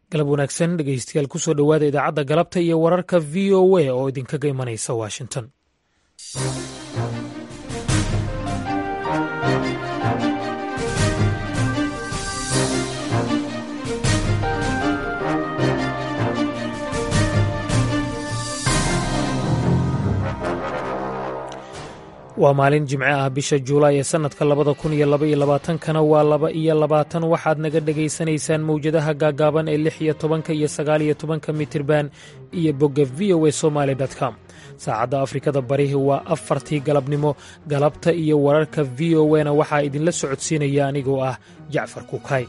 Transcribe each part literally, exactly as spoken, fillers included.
galab wanaagsan dhegeystayaal kusoo dhowaada idaacadda galabta iyo wararka v o a oo idinkaga imanaysa washington. waa maalin jimce ah bisha juulaay ee sannadka labada kun iyo laba iyo labaatankana waa laba iyo labaatan waxaad naga dhegaysanaysaan mawjadaha gaagaaban ee lix iyo tobanka iyo sagaal iyo tobanka mitirban iyo bogga v o a somaali dot com saacadda afrikada barihi waa afartii galabnimo. galabta iyo wararka v o a na waxaa idinla socodsiinaya anigoo ah jacfar kuukay.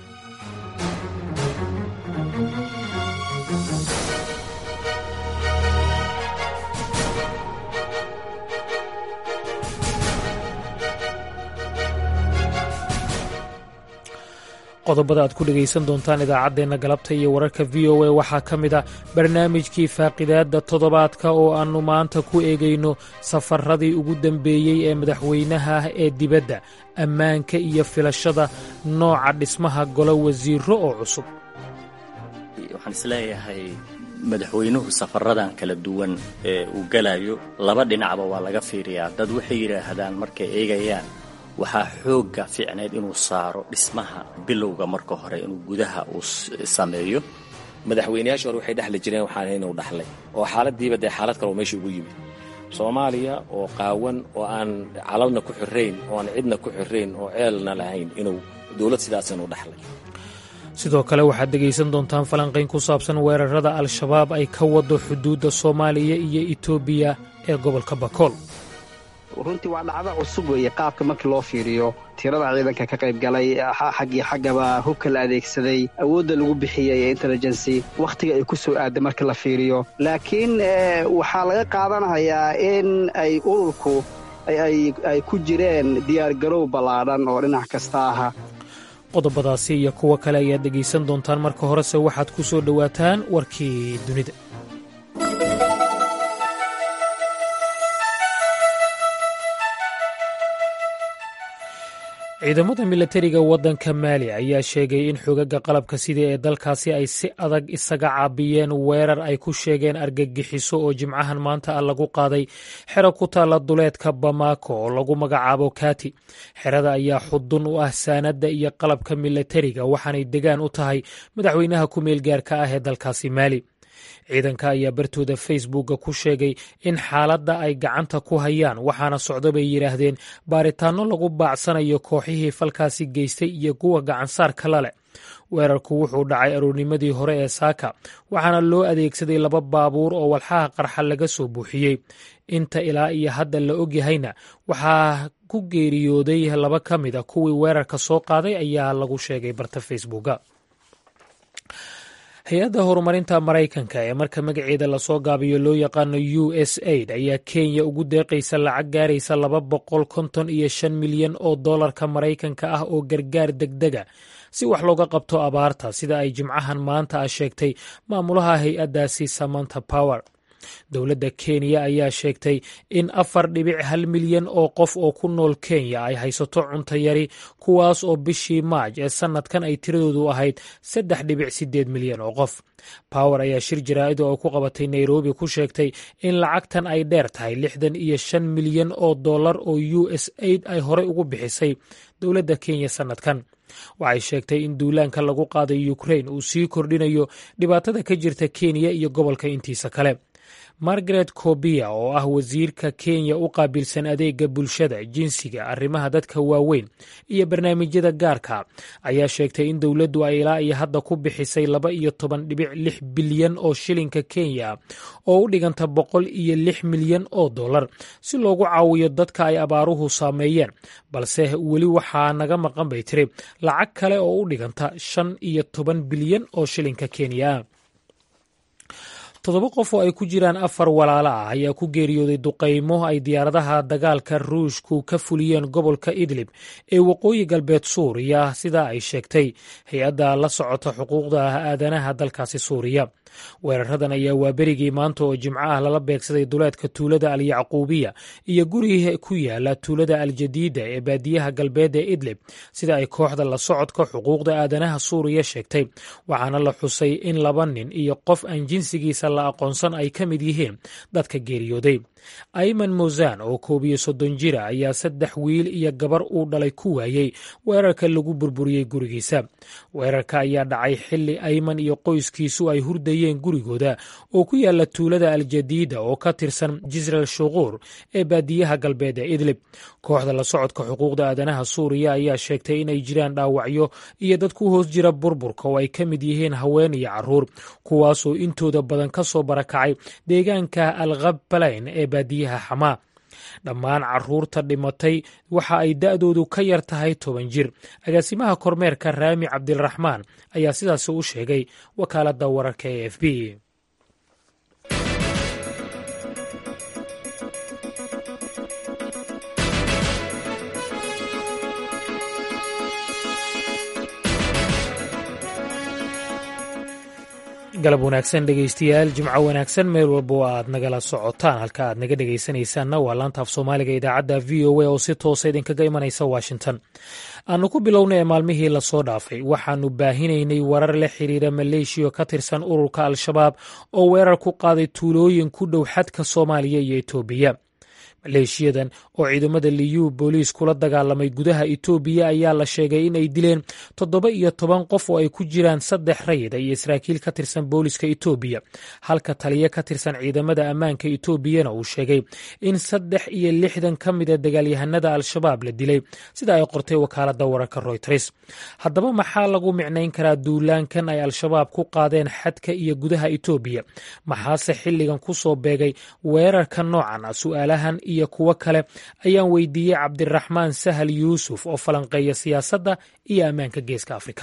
qodobada aad ku dhegaysan doontaan idaacaddeenna galabta iyo wararka v o a waxaa ka mid a barnaamijkii faaqidaadda toddobaadka oo aannu maanta ku eegayno safaradii ugu dambeeyey ee madaxweynaha ah ee dibadda, ammaanka iyo filashada nooca dhismaha golo wasiiro oo cusub. waxaan isleeyahay madaxweynuhu safaradan kala duwan ee uu galayo laba dhinacba waa laga fiiriyaa. dad waxay yidhaahdaan markay eegayaan waxaa xoogga fiicneed inuu saaro dhismaha bilowga marka hore inuu gudaha uu sameeyo. madaxweynayaashii hore waxay dhexli jireen waxaana inuu dhaxlay oo xaaladiiba dee xaalad kale oo meesha ugu yimid. soomaaliya oo qaawan oo aan calalna ku xirrayn oo aan cidna ku xirrayn oo ceelna lahayn inuu dowlad sidaas inuu dhaxlay. sidoo kale waxaad dhegaysan doontaan falanqayn ku saabsan weerarada al-shabaab ay ka wado xuduudda soomaaliya iyo etoobiya ee gobolka bakool. runtii waa dhacdo cusub weeye qaabka markii loo fiiriyo tirada ciidanka ka qayb galay xaggii xaggaba hubka la adeegsaday awoodda lagu bixiyey ee intelligency wakhtiga ay ku soo aadda marka la fiiriyo. laakiin waxaa laga qaadanayaa in ay ururku ay ku jireen diyaargarow ballaadhan oo dhinac kasta aha. qodobadaasi iyo kuwo kale ayaad dhegaysan doontaan. marka horese waxaad ku soo dhowaataan warkii dunida. ciidamada milatariga waddanka maali ayaa sheegay in xoogagga qalabka sida ee dalkaasi ay si adag isaga caabiyeen weerar ay ku sheegeen argagixiso oo jimcahan maanta ah lagu qaaday xero ku taalla duleedka bamako oo lagu magacaabo kati. xerada ayaa xudun u ah saanadda iyo qalabka milatariga waxaanay degaan u tahay madaxweynaha ku-meel gaarka ah ee dalkaasi maali. ciidanka ayaa bartooda facebooka ku sheegay in xaaladda ay gacanta ku hayaan waxaana socdo bay yidhaahdeen baaritaanno lagu baacsanayo kooxihii falkaasi geystay iyo kuwa gacansaarka la leh. weerarku wuxuu dhacay aroornimadii hore ee saaka waxaana loo adeegsaday laba baabuur oo walxaha qarxa laga soo buuxiyey. inta ilaa iyo hadda la ogyahayna waxaa ku geeriyooday laba ka mid a kuwii weerarka soo qaaday ayaa lagu sheegay barta facebooka. hay-adda horumarinta maraykanka ee marka magaceeda lasoo gaabiyo loo yaqaano u s aid ayaa kenya ugu deeqaysa lacag gaaraysa laba boqol konton iyo shan milyan oo dollarka maraykanka ah oo gargaar degdega si wax looga qabto abaarta, sida ay jimcahan maanta ah sheegtay maamulaha hay-addaasi Samantha Power. dowladda kenya ayaa sheegtay in afar dhibic hal milyan oo qof oo ku nool kenya ay haysato cunto yari, kuwaas oo bishii maaj ee sannadkan ay tiradoodu ahayd saddex dhibic siddeed milyan oo qof. Power ayaa shir jaraa'id oo ku qabatay nairobi ku sheegtay in lacagtan ay dheer tahay lixdan iyo shan milyan oo dollar oo u s aid ay horey ugu bixisay dowladda kenya sannadkan. waxay sheegtay in duulaanka lagu qaaday ukraine uu sii kordhinayo dhibaatada ka jirta kenya iyo gobolka intiisa kale. margaret kobia oo ah wasiirka kenya u qaabilsan adeega bulshada, jinsiga, arrimaha dadka waaweyn iyo barnaamijyada gaarka ayaa sheegtay in dowladdu ay ilaa iyo hadda ku bixisay laba iyo toban dhibic lix bilyan oo shilinka kenya oo u dhiganta boqol iyo lix milyan oo dollar si loogu caawiyo dadka ay abaaruhu saameeyeen, balse weli waxaa naga maqan bay tiri lacag kale oo u dhiganta shan iyo toban bilyan oo shilinka kenya. toddoba qof oo ay ku jiraan afar walaalo ah ayaa ku geeriyooday duqaymo ay diyaaradaha dagaalka ruushku ka fuliyeen gobolka idlib ee waqooyi galbeed suuriya sida ay sheegtay hay-adda la socota xuquuqda aadanaha dalkaasi suuriya weeraradan ayaa waa berigii maanta oo jimco ah lala beegsaday duleedka tuulada alyacquubiya iyo guriga ku yaala tuulada aljadiida ee baadiyaha galbeed ee idlib sida ay kooxda la socodka xuquuqda aadanaha suuriya sheegtay waxaana la xusay in laba nin iyo qof aan jinsigiisa la aqoonsan ay ka mid yihiin dadka geeriyooday ayman mozan oo koob iyo soddon jira ayaa saddex wiil iyo gabar uu dhalay ku waayey weerarka lagu burburiyey gurigiisa weerarka ayaa dhacay xilli ayman iyo qoyskiisu ay hurdayeen gurigooda oo ku yaala tuulada aljadiida oo ka tirsan jisral shuquur ee baadiyaha galbeed ee idlib kooxda la socodka xuquuqda aadanaha suuriya ayaa sheegtay inay jiraan dhaawacyo iyo dad ku hoos jira burburka oo ay ka mid yihiin haween iyo caruur kuwaasoo intooda badan ka soo barakacay deegaanka alkhabalayn ee baadiyaha xamaa dhammaan caruurta dhimatay waxa ay da'doodu ka yar tahay toban jir agaasimaha kormeerka raami cabdiraxmaan ayaa sidaasi u sheegay wakaaladda wararka ee f b galab wanaagsan dhegaystayaal jimco wanaagsan meel walba oo aad nagala socotaan halka aad naga dhegaysanaysaanna waa laanta af soomaaliga idaacadda v o a oo si toosa idinkaga imanaysa washington aanu ku bilownay maalmihii lasoo dhaafay waxaanu baahinaynay warar la xiriira maleeshiya ka tirsan ururka al-shabaab oo weerar ku qaaday tuulooyin ku dhow xadka soomaaliya iyo etoobiya maleeshiyadan oo ciidamada liyu booliis kula dagaalamay gudaha etoobiya ayaa la sheegay in ay dileen toddoba iyo toban qof oo ay ku jiraan saddex rayid iyo saraakiil ka tirsan booliska etoobiya halka taliya ka tirsan ciidamada ammaanka etoobiyana uu sheegay in saddex iyo lixdan ka mida dagaalyahanada al-shabaab la dilay sida ay qortay wakaaladda wararka royters haddaba maxaa lagu micnayn karaa duulaankan ay al-shabaab ku qaadeen xadka iyo gudaha etoobiya maxaase xilligan ku soo beegay weerarka noocan ah su'aalahan iyo kuwo kale ayaan weydiiyey cabdiraxmaan sahal yuusuf oo falanqeeya siyaasadda iyo ammaanka geeska afrika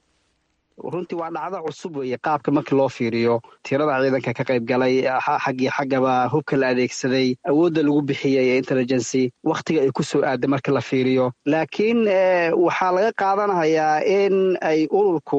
runtii waa dhacdo cusub weeye qaabka markii loo fiiriyo tirada ciidanka ka qayb galay xaggii xaggaba hubka la adeegsaday awoodda lagu bixiyey ee intelligency wakhtiga ay ku soo aaday marka la fiiriyo laakiin waxaa laga qaadanayaa in ay ururku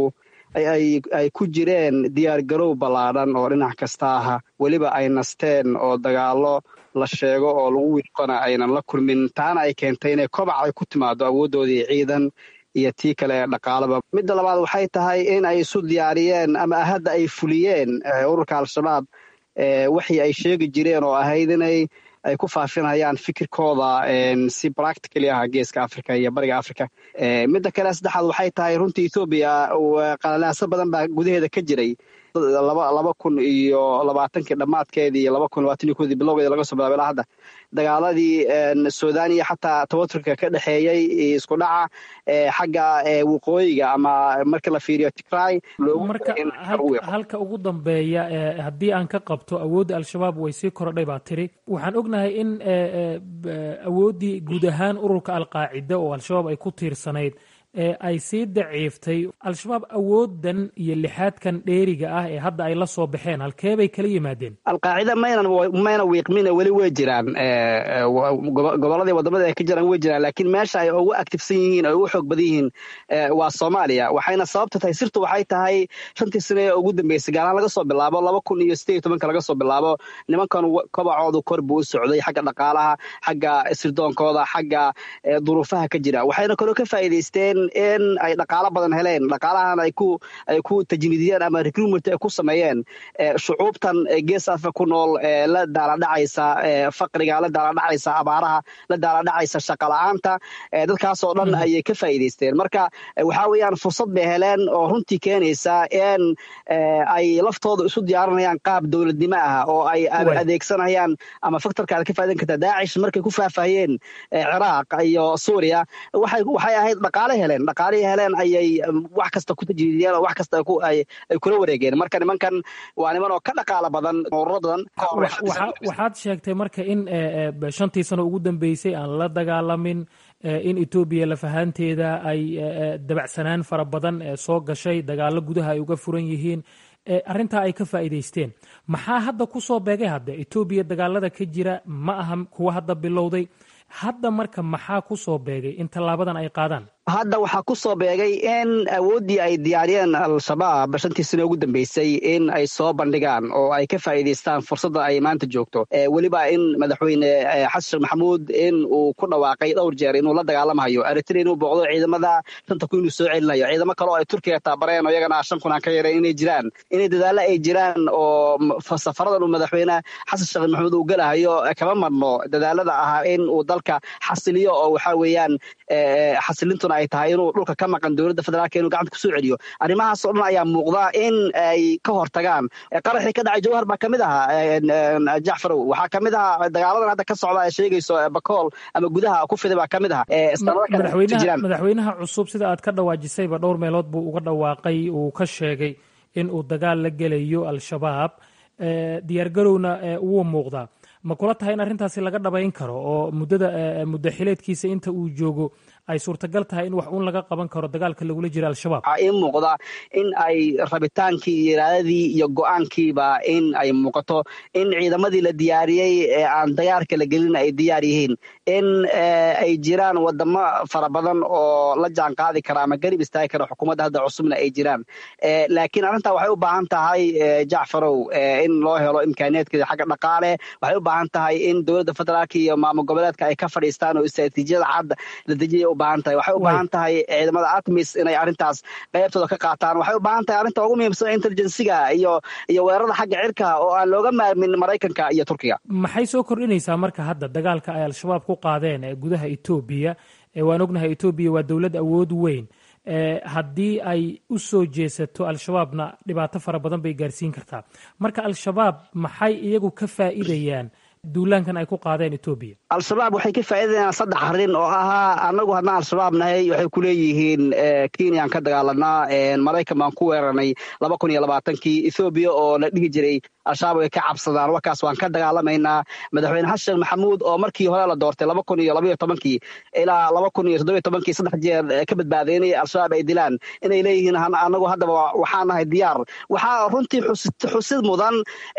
ay ku jireen diyaar garow ballaadhan oo dhinac kasta aha weliba ay nasteen oo dagaallo la sheego oo lagu wiiqona aynan la kulmin taana ay keentay inay kobac ay ku timaado awooddoodii ciidan iyo tii kale ee dhaqaalaba midda labaad waxay tahay in ay isu diyaariyeen ama hadda ay fuliyeen ururka al-shabaab waxii ay sheegi jireen oo ahayd inay ay ku faafinayaan fikirkooda si practically ah geeska africa iyo bariga africa midda kale saddexaad waxay tahay runtii ethoobiya qalalaaso badan baa gudaheeda ka jiray laba kun iyo labaatankii dhammaadkeedii iyo laba kun labaatan iyo kodii bilowgeeda laga soo bilaabay ilaa hadda dagaaladii suudaniya xataa tawaturka ka dhexeeyey isku dhaca xagga waqooyiga ama marka la fiiriyo tigray marka halka ugu dambeeya haddii aan ka qabto awoodda al-shabaab way sii korodhay baa tiri waxaan ognahay in awooddii guud ahaan ururka alqaacida oo al-shabaab ay ku tiirsanayd ee ay sii daciiftay al-shabaab awoodan iyo lixaadkan dheeriga ah ee hadda ay la soo baxeen halkee bay kala yimaadeen alqaacida maynan mayna wiiqmine weli way jiraan gobolladii wadamada ay ka jiraan way jiraan laakiin meesha ay ugu actifsan yihiin ay ugu xoog badan yihiin waa soomaaliya waxayna sababta tahay sirtu waxay tahay shantii sane ee ugu dambeysay gaalaan laga soo bilaabo laba kun iyo sideed iyo tobanka laga soo bilaabo nimankan kobacoodu kor buu u socday xagga dhaqaalaha xagga sirdoonkooda xagga duruufaha ka jira waxayna kaloo ka faa'iidaysteen in ay dhaqaalo badan heleen dhaqaalahan ay ku ay ku tajniidiyeen ama recruitment ay ku sameeyeen shucuubtan gees afrika ku nool la daaladhacaysa faqriga la daaladhacaysa abaaraha la daaladhacaysa shaqo la'aanta dadkaas oo dhan ayay ka faa'iidaysteen marka waxaa weeyaan fursad bay heleen oo runtii keenaysa in ay laftooda isu diyaarinayaan qaab dowladnimo ah oo ay adeegsanayaan ama faktorkaada ka faa'iidan karta daacish markay ku faafahayeen ciraaq iyo suuriya waxay waxay ahayd dhaqaale heleen dhaqaalihii heleen ayay wax kasta ku tajriidiyeen oo wax kasta ay kula wareegeen marka nimankan waa niman oo ka dhaqaalo badan ururadan waxaad sheegtay marka in shantii sano ugu dambeysay aan la dagaalamin in etoobiya lafahaanteeda ay dabacsanaan fara badan soo gashay, dagaalo gudaha ay uga furan yihiin, arrintaa ay ka faa'iidaysteen. maxaa hadda ku soo beegay? hadda etoobiya dagaalada ka jira ma aha kuwa hadda bilowday. hadda marka maxaa ku soo beegay in tallaabadan ay qaadaan? hadda waxaa ku soo beegay in awooddii ay diyaariyeen al-shabaab shantii sano ugu dambeysay in ay soo bandhigaan oo ay ka faa'iidaystaan fursadda ay maanta joogto. weliba in madaxweyne xasan sheekh maxamuud in uu ku dhawaaqay dhowr jeer inuu la dagaalamayo eritrea, inuu booqdo ciidamada shanta kun inuu soo celinayo, ciidamo kale oo ay turkiga taabareen oo iyagana shan kun aan ka yareen inay jiraan, inay dadaalo ay jiraan oo safaradan uu madaxweyne xasan sheekh maxamuud uu galahayo kama marno dadaalada ahaa in uu dalka xasiliyo oo waxaa weeyaan xasilintuna ay tahay inuu dhulka ka maqan dowladda federaalka inuu gacanta kusoo celiyo. arrimahaas oo dhan ayaa muuqda in ay ka hortagaan. qaraxii ka dhacay jawhar baa kamid ahaa jacfarow, waxaa kamid ahaa dagaaladan hadda ka socda ay sheegayso bakool ama gudaha ku fiday baa kamid aha. madaxweynaha cusub sida aad ka dhawaajisayba dhowr meelood buu uga dhawaaqay, uu ka sheegay in uu dagaal la gelayo al-shabaab, diyaargarowna wuu muuqdaa. ma kula tahay in arrintaasi laga dhabayn karo oo muddada muddo xileedkiisa inta uu joogo ay suurtagal tahay in wax uun laga qaban karo dagaalka lagula jira al-shabaab? waxaa ii muuqda in ay rabitaankii iyo iraadadii iyo go-aankiiba in ay muuqato, in ciidamadii la diyaariyey ee aan dagaalka la gelin ay diyaar yihiin, in ay jiraan wadamo fara badan oo la jaan qaadi kara ama garib istaagi kara xukuumadda hadda cusubna ay jiraan. laakiin arrintaa waxay u baahan tahay jacfarow in loo helo imkaaniyaadkeeda xagga dhaqaale. waxay u baahan tahay in dowladda federaalka iyo maamul goboleedka ay ka fadhiistaan oo istaraatiijiyada cad la dejiya waxay u baahan tahay ciidamada atmis inay arrintaas qaybtooda ka qaataan. waxay u baahan tahay arrinta ugu muhiimsan intelligensiga iyo iyo weerarada xagga cirka oo aan looga maarmin Maraykanka iyo Turkiga. maxay soo kordhinaysaa marka hadda dagaalka ay al-shabaab ku qaadeen ee gudaha Etoobiya? waan ognahay Etoobiya waa dowlad awood weyn, haddii ay u soo jeesato al-shabaabna dhibaato fara badan bay gaarsiin kartaa. marka al-shabaab maxay iyagu ka faa'iidayaan duulaankan ay ku qaadeen Etoobiya? al-shabaab waxay ka faa'iidayaan saddex arrin oo ahaa annagu haddaan al-shabaab nahay waxay ku leeyihiin Kenyaan ka dagaalanaa, Maraykan baan ku weeranay laba kun iyo labaatankii, Etoobiya oo la dhihi jiray al-shabaab way ka cabsadaan, warkaas waan ka dagaalamaynaa. madaxweyne xasan sheekh maxamuud oo markii hore la doortay laba kun iyo laba iyo tobankii ilaa laba kun iyo toddoba iyo tobankii saddex jeer ka badbaaday inay al-shabaab ay dilaan, inay leeyihiin annagu haddaba waxaan nahay diyaar. waxaa runtii xusid mudan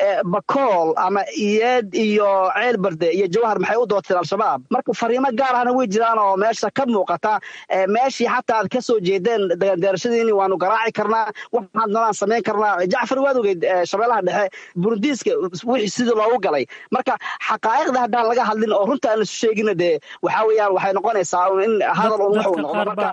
bakool ama iyad iyo ceel barde iyo jawhar maxay u doorteen al-shabaab. marka fariimo gaar ahna way jiraan oo meesha ka muuqata, meeshii xataa aad ka soo jeedeen deerashadiini waanu garaaci karnaa, waxaad noolaan samayn karnaa. jacfar waad ogeyd shabeellaha dhexe burundiiska wixii sidii loogu galay. marka xaqaa'iqda haddaan laga hadlin oo runta aan isu sheegina dee waxaa weeyaan waxay noqonaysaa in hadal un wuxuu noqdo. marka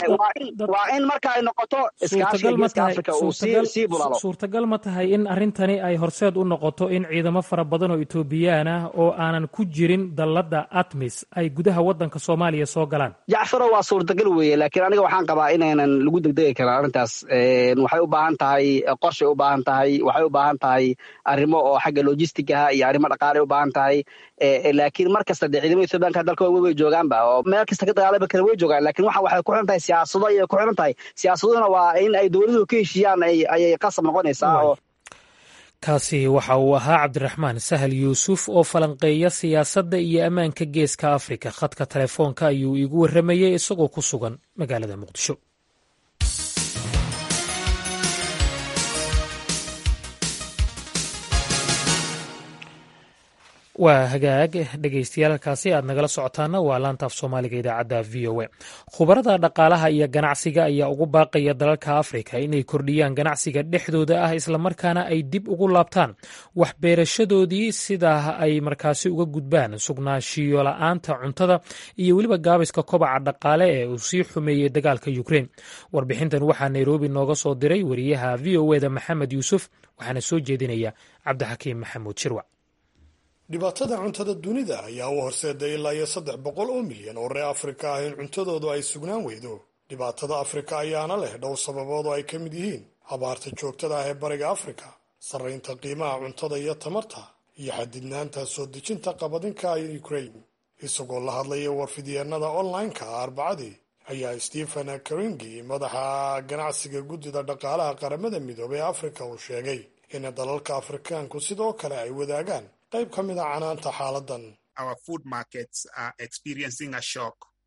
waa in marka ay noqoto iskaashiga geeska afrika uu sii bulaalo. suurtagal ma tahay in arrintani ay horseed u noqoto in ciidamo fara badan oo Etoobiyaan ah oo aanan ku jirin dalladda atmis ay gudaha waddanka Soomaaliya soo galaan? jacfaro waa suurtagal weeye, laakiin aniga waxaan qabaa inaynan lagu degdegi karin arrintaas. waxay u baahan tahay qorshay u baahan tahay, waxay u baahan tahay arrimo oo xagga logistigaha iyo arrimo dhaqaale u baahan tahay. laakiin mar kasta dee ciidamada Ethiopianka dalka way joogaanba oo meel kasta ka dagaalami kara way joogaan, laakiin waxa waxay ku xiran tahay siyaasado iyo ku xiran tahay siyaasaduna waa in ay dowladuhu ka heshiiyaan ayay qasab noqonaysaa. oo kaasi waxa uu ahaa cabdiraxmaan sahal yuusuf oo falanqeeya siyaasadda iyo ammaanka geeska afrika. khadka telefoonka ayuu iigu warramayey isagoo ku sugan magaalada muqdisho. waa hagaag dhegaystayaal, halkaasi aad nagala socotaana waa laanta af soomaaliga idaacadda v o a. khubarada dhaqaalaha iyo ganacsiga ayaa ugu baaqaya dalalka afrika inay kordhiyaan ganacsiga dhexdooda ah, islamarkaana ay dib ugu laabtaan waxbeerashadoodii sidaa ay markaasi uga gudbaan sugnaanshiyo la-aanta cuntada iyo weliba gaabiska kobaca dhaqaale ee uu sii xumeeyey dagaalka Ukraine. warbixintan waxaa Nairobi nooga soo diray wariyaha v o eda Maxamed Yuusuf, waxaana soo jeedinaya cabdixakiim maxamuud shirwac. dhibaatada cuntada dunida ayaa u horseeday ilaa iyo saddex boqol oo milyan oo reer Afrika ah in cuntadoodu ay sugnaan weydo. dhibaatada Afrika ayaana leh dhowr sababood oo ay ka mid yihiin abaarta joogtada ah ee bariga Afrika, sarreynta qiimaha cuntada iyo tamarta, iyo xadidnaanta soo dejinta qabadinka Ukraine. isagoo la hadlaya warfidyeenada online-ka Arbacadii ayaa Stephen Karingi, madaxa ganacsiga guddida dhaqaalaha qaramada midoobay ee Afrika, uu sheegay in dalalka Afrikaanku sidoo kale ay wadaagaan qayb ka mid a canaanta xaaladan. Our food markets are experiencing a shock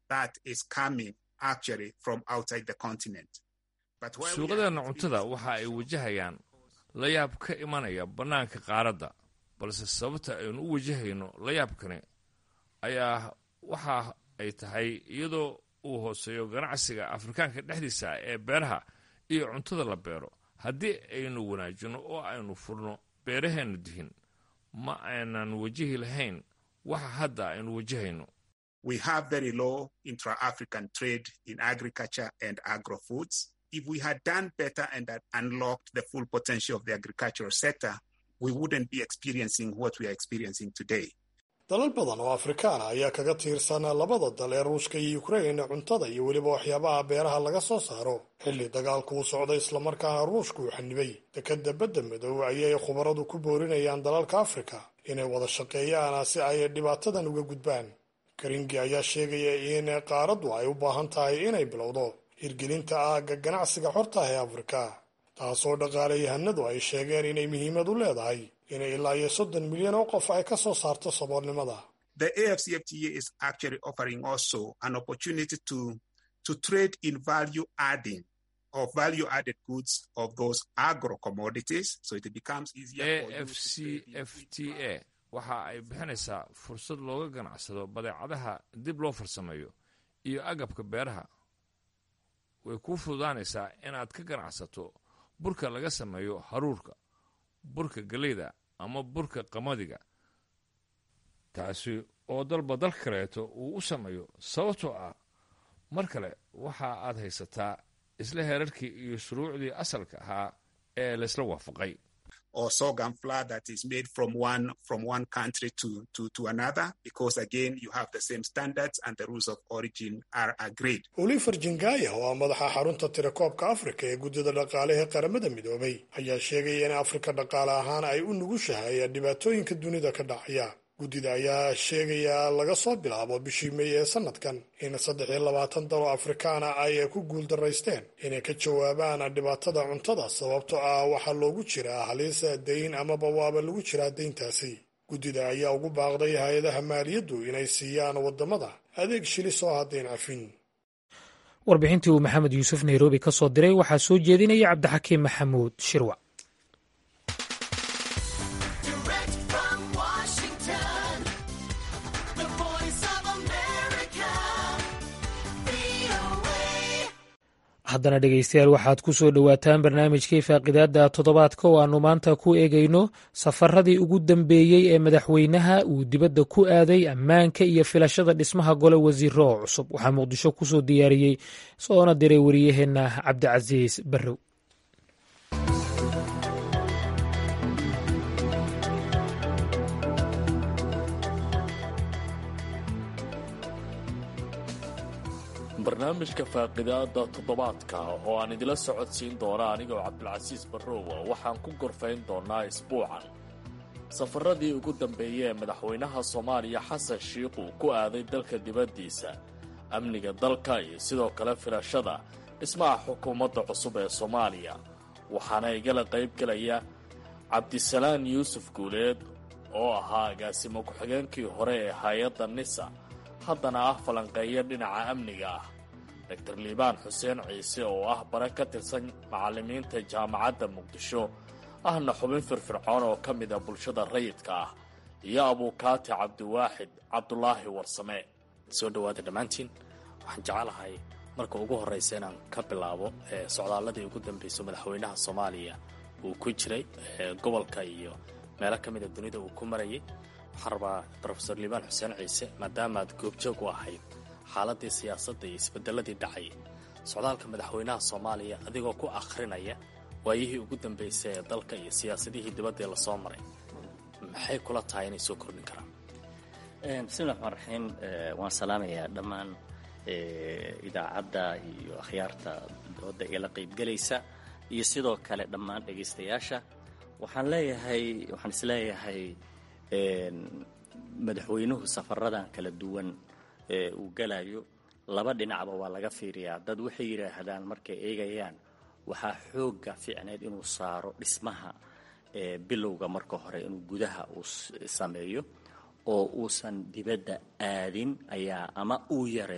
that is coming actually from outside the continent. suuqadeena cuntada waxa ay wajahayaan layaab ka imanaya bannaanka qaaradda, balse sababta aynu u wajahayno layaabkani ayaa waxa ay tahay iyadoo uu hooseeyo ganacsiga afrikaanka dhexdiisa ee beeraha iyo cuntada la beero. haddii aynu wanaajino oo aynu furno beeraheennu dihin, ma aynan wajihi lahayn waxa hadda aynu wajahayno. We have very low intra-African trade in agriculture and agro-foods. If we had done better and had unlocked the full potential of the agricultural sector, we wouldn't be experiencing what we are experiencing today. dalal badan oo afrikaan ah ayaa kaga tiirsan labada dal ee ruushka iyo ukraine cuntada iyo weliba waxyaabaha beeraha laga soo saaro. xilli dagaalku uu socday islamarkaana ruushku uu xanibay dekadda badda madow ayay khubaradu ku boorinayaan dalalka afrika inay wada shaqeeyaan si ay dhibaatadan uga gudbaan. karingi ayaa sheegaya in qaaraddu ay u baahan tahay inay bilowdo hirgelinta aagga ganacsiga xorta ah ee afrika, taasoo dhaqaalayahanadu ay sheegeen inay muhiimad u leedahay inay ilaa iyo soddon milyan oo qof ay ka soo saarto saboolnimada. The A F C F T A is actually offering also an opportunity to to trade in value adding of value added goods of those agro commodities, so it becomes easier for A F C F T A waxa ay bixinaysaa fursad looga ganacsado badeecadaha dib loo farsameeyo iyo agabka beeraha. way kuu fududaanaysaa inaad ka ganacsato burka laga sameeyo haruurka, burka galeyda ama burka qamadiga, taasi oo dalba dal kaleeto uu u sameeyo. sababtoo ah mar kale waxa aad haysataa isla heerarkii iyo shuruucdii asalka ahaa ee laysla waafaqay. or sorghum flour that is made from one from one country to to to another, because again you have the same standards and the rules of origin are agreed. Oliver Jingaya oo madaxa xarunta tirakoobka Afrika ee guddida dhaqaalaha qaramada midoobay ayaa sheegay in Afrika dhaqaale ahaan ay u nugushahay dhibaatooyinka dunida ka dhacaya. guddida ayaa sheegaya laga soo bilaabo bishii May ee sanadkan in saddex iyo labaatan dal oo Afrikaana ay ku guuldareysteen inay ka jawaabaan dhibaatada cuntada sababtoo ah waxa loogu jiraa halis deyn ama bawaaba lagu jiraa deyntaasi. guddida ayaa ugu baaqday hay'adaha maaliyaddu inay siiyaan wadamada adeeg shilis oo haddeen cafin. warbixintii uu Maxamed Yuusuf Nairobi ka soo diray waxaa soo jeedinaya Cabdixakiim Maxamuud Shirwa. haddana dhegaystayaal waxaad ku soo dhowaataan barnaamijkii faaqidaadda toddobaadka oo aannu maanta ku eegayno safaradii ugu dambeeyey ee madaxweynaha uu dibadda ku aaday ammaanka iyo filashada dhismaha gole wasiiro oo cusub. waxaa muqdisho ku soo diyaariyey soona diray wariyaheenna cabdicasiis barrow. barnaamijka faaqidaada toddobaadka oo aan idila socodsiin doona anigoo cabdilcasiis barrowa waxaan ku gorfayn doonaa isbuucan safaradii ugu dambeeyey ee madaxweynaha soomaaliya xasan shiikh uu ku aaday dalka dibaddiisa, amniga dalka iyo sidoo kale filashada dhismaha xukuumadda cusub ee soomaaliya. waxaana igala qayb gelaya cabdisalaan yuusuf guuleed oo ahaa agaasimo ku-xigeenkii hore ee hay-adda nisa, haddana ah falanqeeya dhinaca amniga ah, doctor liibaan xuseen ciise oo ah bare ka tirsan macallimiinta jaamacadda muqdisho ahna xubin firfircoon oo ka mid a bulshada rayidka ah, iyo abuukaati cabdiwaaxid cabdulaahi warsame. soo dhowaada dhammaantiin. waxaan jecelahay marka ugu horraysa inaan ka bilaabo socdaalladii ugu dambayso madaxweynaha soomaaliya uu ku jiray gobolka iyo meelo ka mid a dunida uu ku marayay. waxaan rabaa rofesor liibaan xuseen ciise, maadaama aad goobjoog u ahayd xaaladii siyaasadda iyo isbedeladii dhacay socdaalka madaxweynaha soomaaliya adigoo ku akhrinaya waayihii ugu dambaysay ee dalka iyo siyaasadihii dibadda ee lasoo maray, maxay kula tahay inay soo kordhin karaan? bismillahi raxmaan raxiim. waan salaamayaa dhammaan idaacadda iyo akhyaarta dooda igala qaybgelaysa iyo sidoo kale dhammaan dhegaystayaasha. waxaan leeyahay waxaan isleeyahay madaxweynuhu safaradan kala duwan ee uu galayo laba dhinacba waa laga fiiriyaa. dad waxay yidhaahdaan markay eegayaan waxaa xooga fiicneed inuu saaro dhismaha bilowga marka hore inuu gudaha uu sameeyo oo uusan dibadda aadin, ayaa ama uu yareeyo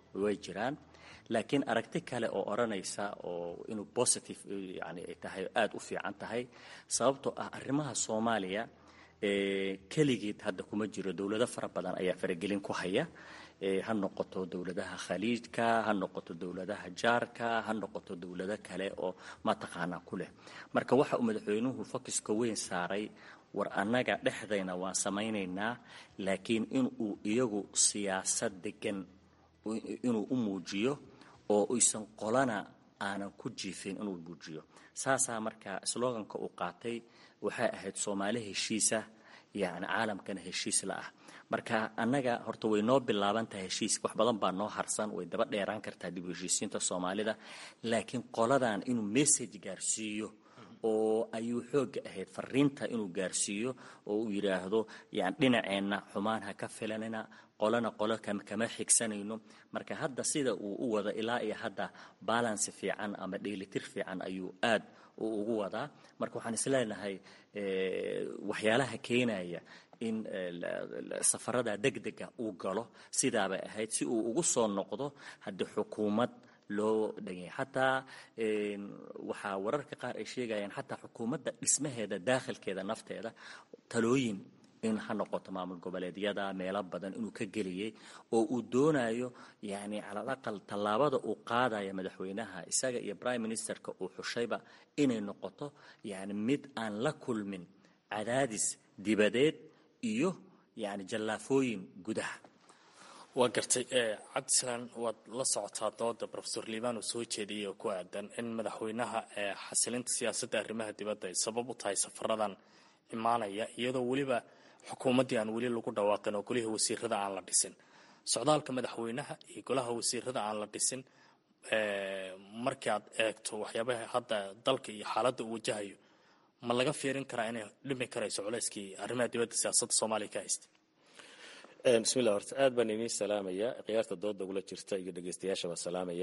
way jiraan laakiin aragti kale oo oranaysa oo inuu positive yani ay tahay aad u fiican tahay sababtoo ah arrimaha Soomaaliya ee kaligeed hadda kuma jiro dawlado fara badan ayaa faragelin ku haya ee ha noqoto dawladaha khaliijka ha noqoto dawladaha jaarka ha noqoto dawlado kale oo ma taqaana ku leh marka waxa uu madaxweynuhu focuska weyn saaray war annaga dhexdeena waan samaynaynaa laakiin in uu iyagu siyaasad degan inuu u muujiyo oo aysan qolana aanan ku jiifin inuu muujiyo saasa marka sloganka uu qaatay waxay ahayd Soomaali heshiisa yani caalamkana heshiis la ah marka annaga horta way noo bilaabantahay heshiis wax badan baa noo harsan way daba dheeraan kartaa dib u heshiisiinta Soomaalida laakiin qoladan inuu message gaarsiiyo oo ayuu xoog ahayd fariinta inuu gaarsiiyo oo uu yiraahdo yani dhinaceena xumaan ha ka filanina qolana qolo kama xigsanayno marka hadda sida uu u wada ilaa iyo hadda balance fiican ama dheelitir fiican ayuu aad ugu wadaa marka waxaan isleenahay waxyaalaha keenaya in safarada degdega uu galo sidaaba ahayd si uu ugu soo noqdo hadda xukuumad loo dhagay hataa waxa wararka qaar ay sheegayaan hataa xukuumadda dhismaheeda daakhalkeeda nafteeda talooyin in ha noqoto maamul goboleedyada meelo badan inuu ka geliyay oo uu doonayo yani ala aqal talaabada uu qaadayo madaxweynaha isaga iyo prime ministerka uu xushayba inay noqoto yani mid aan la kulmin cadaadis dibadeed iyo yani jallaafooyin gudaha waa gartay ee cabdisalaan waad la socotaa dooda professor Liibaan oo soo jeediyay oo ku aadan in madaxweynaha ee xasilinta siyaasadda arrimaha dibadda ay sabab u tahay safaradan imaanaya iyadoo waliba xukuumadii aan wali lagu dhawaaqin oo golaha wasiirada aan la dhisin socdaalka madaxweynaha iyo golaha wasiirada aan la dhisin ee markii aad eegto waxyaabaha hadda dalka iyo xaaladda uu wajahayo ma laga fiirin karaa inay dhimi karayso culayskii arrimaha dibadda siyaasadda Soomaaliya ka haystay bismillaah horta aad baan idin salaamaya qiyaarta dooda ula jirta iyo dhageystayaasha waa salaamaya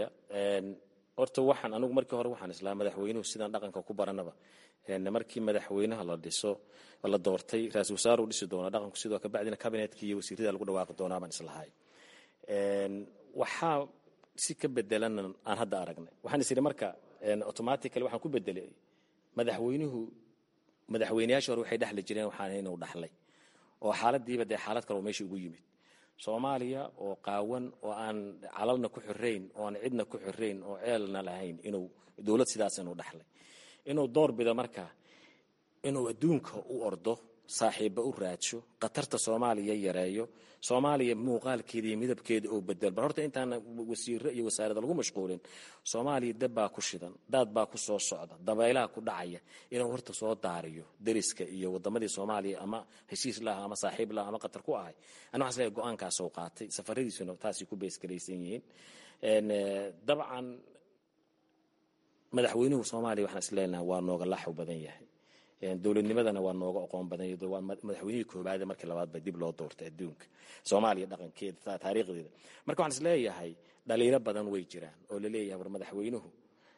horta waxaan anigu markii hore waxaan islaam madaxweynuhu sidaan dhaqanka ku baranaba markii madaxweynaha la dhiso la doortay ra'iisul wasaare uu dhisi doona dhaqanku sidoo ka bacdina cabinetka iyo wasiirada lagu dhawaaqi doonaa baan islahay waxa si ka bedelan aan hadda aragnay waxaan isiri marka automatically waxaan ku bedelay madaxweynuhu madaxweynayaasha hore waxay dhaxli jireen waxaan inuu dhaxlay oo xaaladiiba de xaalad kale oo meesha ugu yimid Soomaaliya oo qaawan oo aan calalna ku xirreyn oo aan cidna ku xirreyn oo ceelna lahayn inuu dawlad sidaas inuu dhaxlay inuu door bida marka inuu adduunka u ordo saaxiibo u raadsho qatarta Soomaaliya yareeyo Soomaaliya muuqaalkeeda iyo midabkeeda oo bedel bar horta intaan wasiirro iyo wasaarada lagu mashquulin Soomaaliya dab baa ku shidan dad baa ku soo socda dabaylaha ku dhacaya inuu horta soo daariyo dariska iyo wadamadii Soomaaliya ama heshiis laha ama saaxiib laha ama qatar ku ahay ana waxa ay go'aankaas soo qaatay safaradiisuna taasi ku beeskareysan yihiin een dabcan madaxweynuhu Soomaaliya waxaan isleenahay waa nooga laxo badan yahay dawladnimadana waa nooga aqoon badan yahay waa madaxweynihii koobaad markii labaad ba dib loo doortay adduunka Soomaaliya dhaqankeeda taariikhdeeda marka waxaan isleeyahay dhaliilo badan way jiraan oo la leeyahay war madaxweynuhu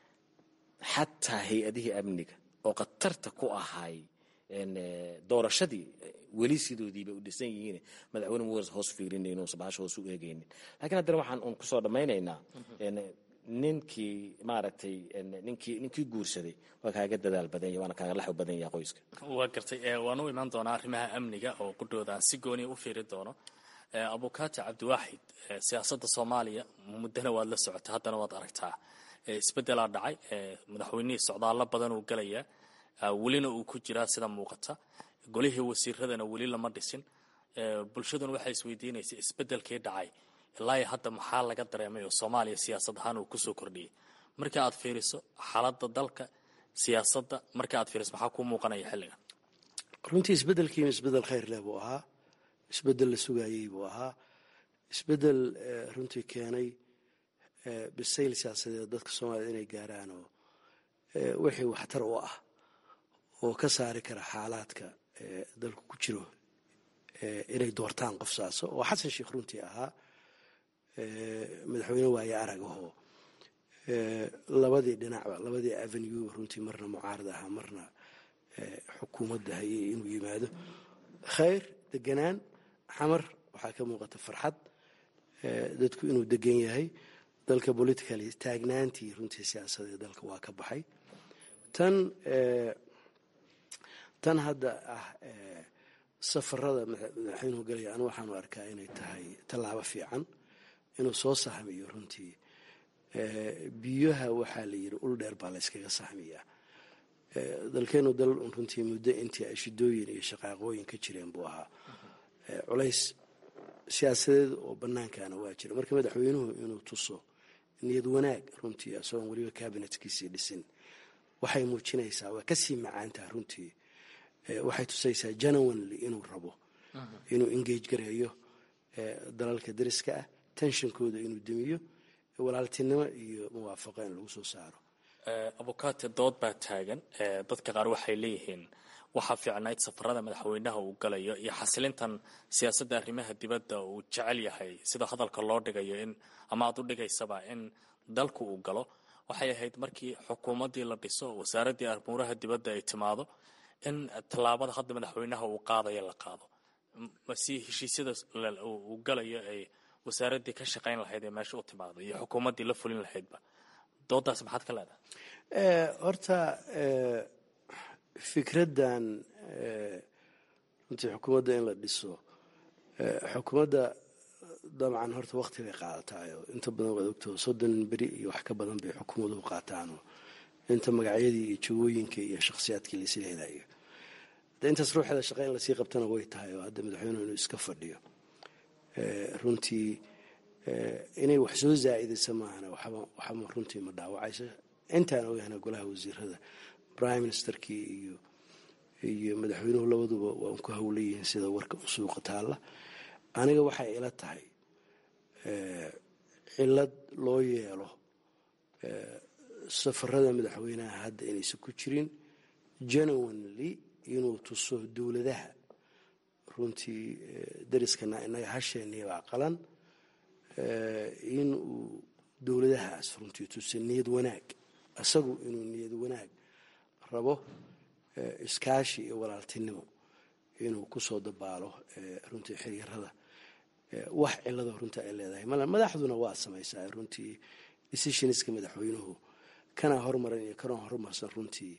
xataa hay'adaha amniga oo qatarta ku ahay in doorashadii wali sidoodiiba u dhisan yihiin madaxweynuhu wuu hoos fiirinayno sabaasho hoos u eegaynin laakiin hadda waxaan ku soo dhameynaynaa ninkii maaragtay ninkii ninkii guursaday waa kaaga dadaal badan yahay waana kaaga laxo badan yahay qoyska waa gartay ee waan u iman doonaa arrimaha amniga oo qudhooda si gooni u fiiri doono ee Abukaati Cabdiwaxid siyaasadda Soomaaliya muddana waad la socotay haddana waad aragtaa isbedel dhacay madaxweynihii socdaal badan uu galaya walina uu ku jiraa sida muuqata golihii wasiiradana wali lama dhisin bulshaduna waxay isweydiinaysaa isbedelkii dhacay ilaa hadda maxaa laga dareemay oo Soomaaliya siyaasad ahaan uu ku soo kordhiyay marka aad fiiriso xaaladda dalka siyaasadda marka aad fiiriso maxaa ku muuqanaya xilliga runtii isbedelkii isbedel khayr leh buu ahaa isbedel la sugayay buu ahaa isbedel runtii keenay bisayl siyaasadeed dadka Soomaaliya inay gaaraan oo wixii waxtar u ah oo ka saari kara xaaladka dalku ku jiro inay doortaan qof saaso oo Xasan Sheekh runtii ahaa madaxweyne waaye arag oo labadii dhinacba labadii avenue runtii marna mucaarad ahaa marna xukuumadda hayay inuu yimaado khayr deganaan xamar waxaa ka muuqata farxad dadku inuu degan yahay dalka politically taagnaantii runtii siyaasadeed dalka waa ka baxay tan tan hadda ah safarada madaxweynuhu galaya anu waxaanu arkaa inay tahay tallaabo fiican inuu soo sahmiyo runtii biyaha waxaa la yidhi ul dheer baa la yskaga sahmiyaa dalkeenu dal runtii muddo intii ay shidooyin iyo shaqaaqooyin ka jireen buu ahaa culays siyaasadeed oo banaankaana waa jira marka madaxweynuhu inuu tuso niyad wanaag runtii asagoon weliba kabinetkiisii dhisin waxay muujinaysaa waa kasii macaantaha runtii waxay tusaysaa genuinely inuu rabo inuu engage gareeyo dalalka dariska ah tenshonkooda inuu demiyo walaaltinimo iyo muwaafaqo in lagu soo saaro abukaate dood baa taagan dadka qaar waxay leeyihiin waxaa fiicnayd safarada madaxweynaha uu galayo iyo xasilintan siyaasadda arrimaha dibadda uu jecel yahay sida hadalka loo dhigayo in ama aad u dhigaysaba in dalku uu galo waxay ahayd markii xukuumaddii la dhiso wasaaraddii arrimuuraha dibadda ay timaado in tallaabada hadda madaxweynaha uu qaadayo la qaado si heshiisyada uu galayo ay wasaaraddii ka shaqayn lahayd ee meesha u timaado iyo xukuumaddii la fulin lahaydba doodaas maxaad ka leedahay horta fikraddan runtii xukuumadda in la dhiso xukuumadda dabcan horta wakti bay qaadataayoo inta badan waad ogtoo soddon beri iyo wax ka badan bay xukuumaduhu qaataanoo inta magacyadii iyo jawooyinkii iyo shakhsiyaadkii laisla helayo de intaas ruuxeeda shaqa in lasii qabtana way tahay oo hadda madaxweynuhu inuu iska fadhiyo runtii inay wax soo zaa'idaysa maahana waxba runtii ma dhaawacaysa intaan ogahna golaha wasiirada prime ministerkii iyo iyo madaxweynuhu labaduba waa un ku hawlayihiin sida warka u suuqa taalla aniga waxay ila tahay cillad loo yeelo safarada madaxweynaha hadda inaysan ku jirin genuinely inuu tuso dowladaha runtii dariskana inaga hasheeniya baa qalan in uu dowladahaas runtii tuso niyad wanaag isagu inuu niyad wanaag rabo iskaashi iyo walaaltinimo inuu kusoo dabaalo runtii xiriirada wax cilado runtii ay leedahay madaxduna waa samaysaa runtii decisionska madaxweynuhu kana hormaran iyo kana horumarsan runtii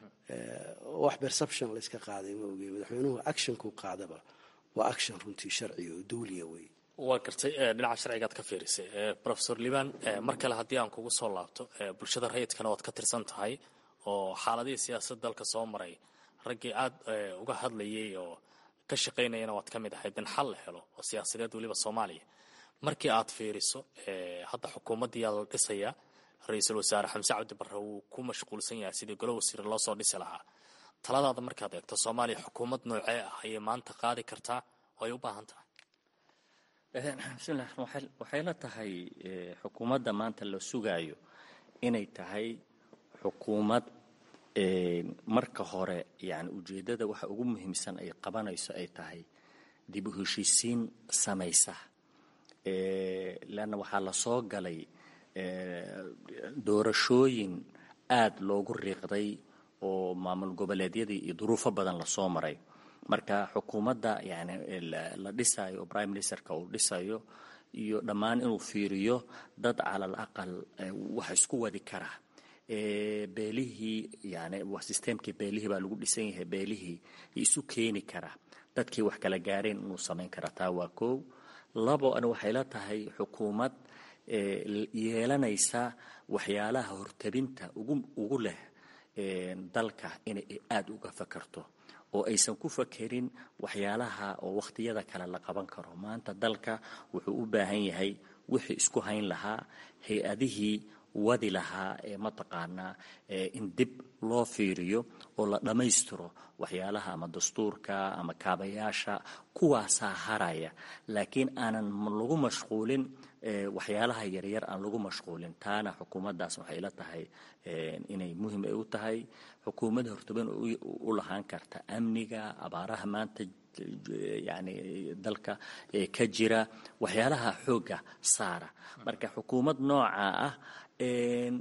wax perception la iska qaaday ma ogey madaxweynuhu actionku qaadaba waa action runtii sharciga oo dawliya wey waa gartay dhinaca sharcigaad ka fiirisay professor liban mar kale haddii aan kugu soo laabto bulshada rayidkana waad ka tirsan tahay oo xaaladihii siyaasadda dalka soo maray raggii aad uga hadlayay oo ka shaqaynayana waad ka mid ahayd in xal la helo oo siyaasadeed weliba soomaaliya markii aad fiiriso hadda xukuumaddiiyaa la dhisayaa ra-iisul wasaare xamse cabdi barre wuu ku mashquulsan yahay sidii golo wasiir loo soo dhisi lahaa taladaada markaad eegto soomaaliya xukuumad noocee ah ayay maanta qaadi kartaa oo ay u baahan tahay bismillah waxay la tahay xukuumadda maanta la sugaayo inay tahay xukuumad marka hore yani ujeeddada waxa ugu muhiimsan ay qabanayso ay tahay dib u heshiisiin samaysa leanna waxaa la soo galay doorashooyin aad loogu riiqday oo maamul goboleedyadii iyo duruufo badan lasoo maray marka xukuumadda yani la dhisayo oo prime ministerka uu dhisayo iyo dhammaan inuu fiiriyo dad calal aqal wax isku wadi kara beelihii yani systemkii beelihii baa lagu dhisan yahay beelihii isu keeni kara dadkii wax kala gaareen inuu samayn kara taa waa koow labo ana waxay la tahay xukuumad yeelanaysa waxyaalaha hortabinta ugu ugu leh dalka inay aad uga fakarto oo aysan ku fakerin waxyaalaha oo waqtiyada kale la qaban karo maanta dalka wuxuu u baahan yahay wixii isku hayn lahaa hay-adihii wadi lahaa ee mataqaanaa in dib loo fiiriyo oo la dhammaystiro waxyaalaha ama dastuurka ama kaabayaasha kuwaasaa haraya laakiin aanan lagu mashquulin waxyaalaha yaryar aan lagu mashquulin taana xukuumaddaas waxay la tahay inay muhiim ay u tahay xukuumad hortaban u lahaan karta amniga abaaraha maanta yani dalka ka jira waxyaalaha xoogga saara marka xukuumad nooca ah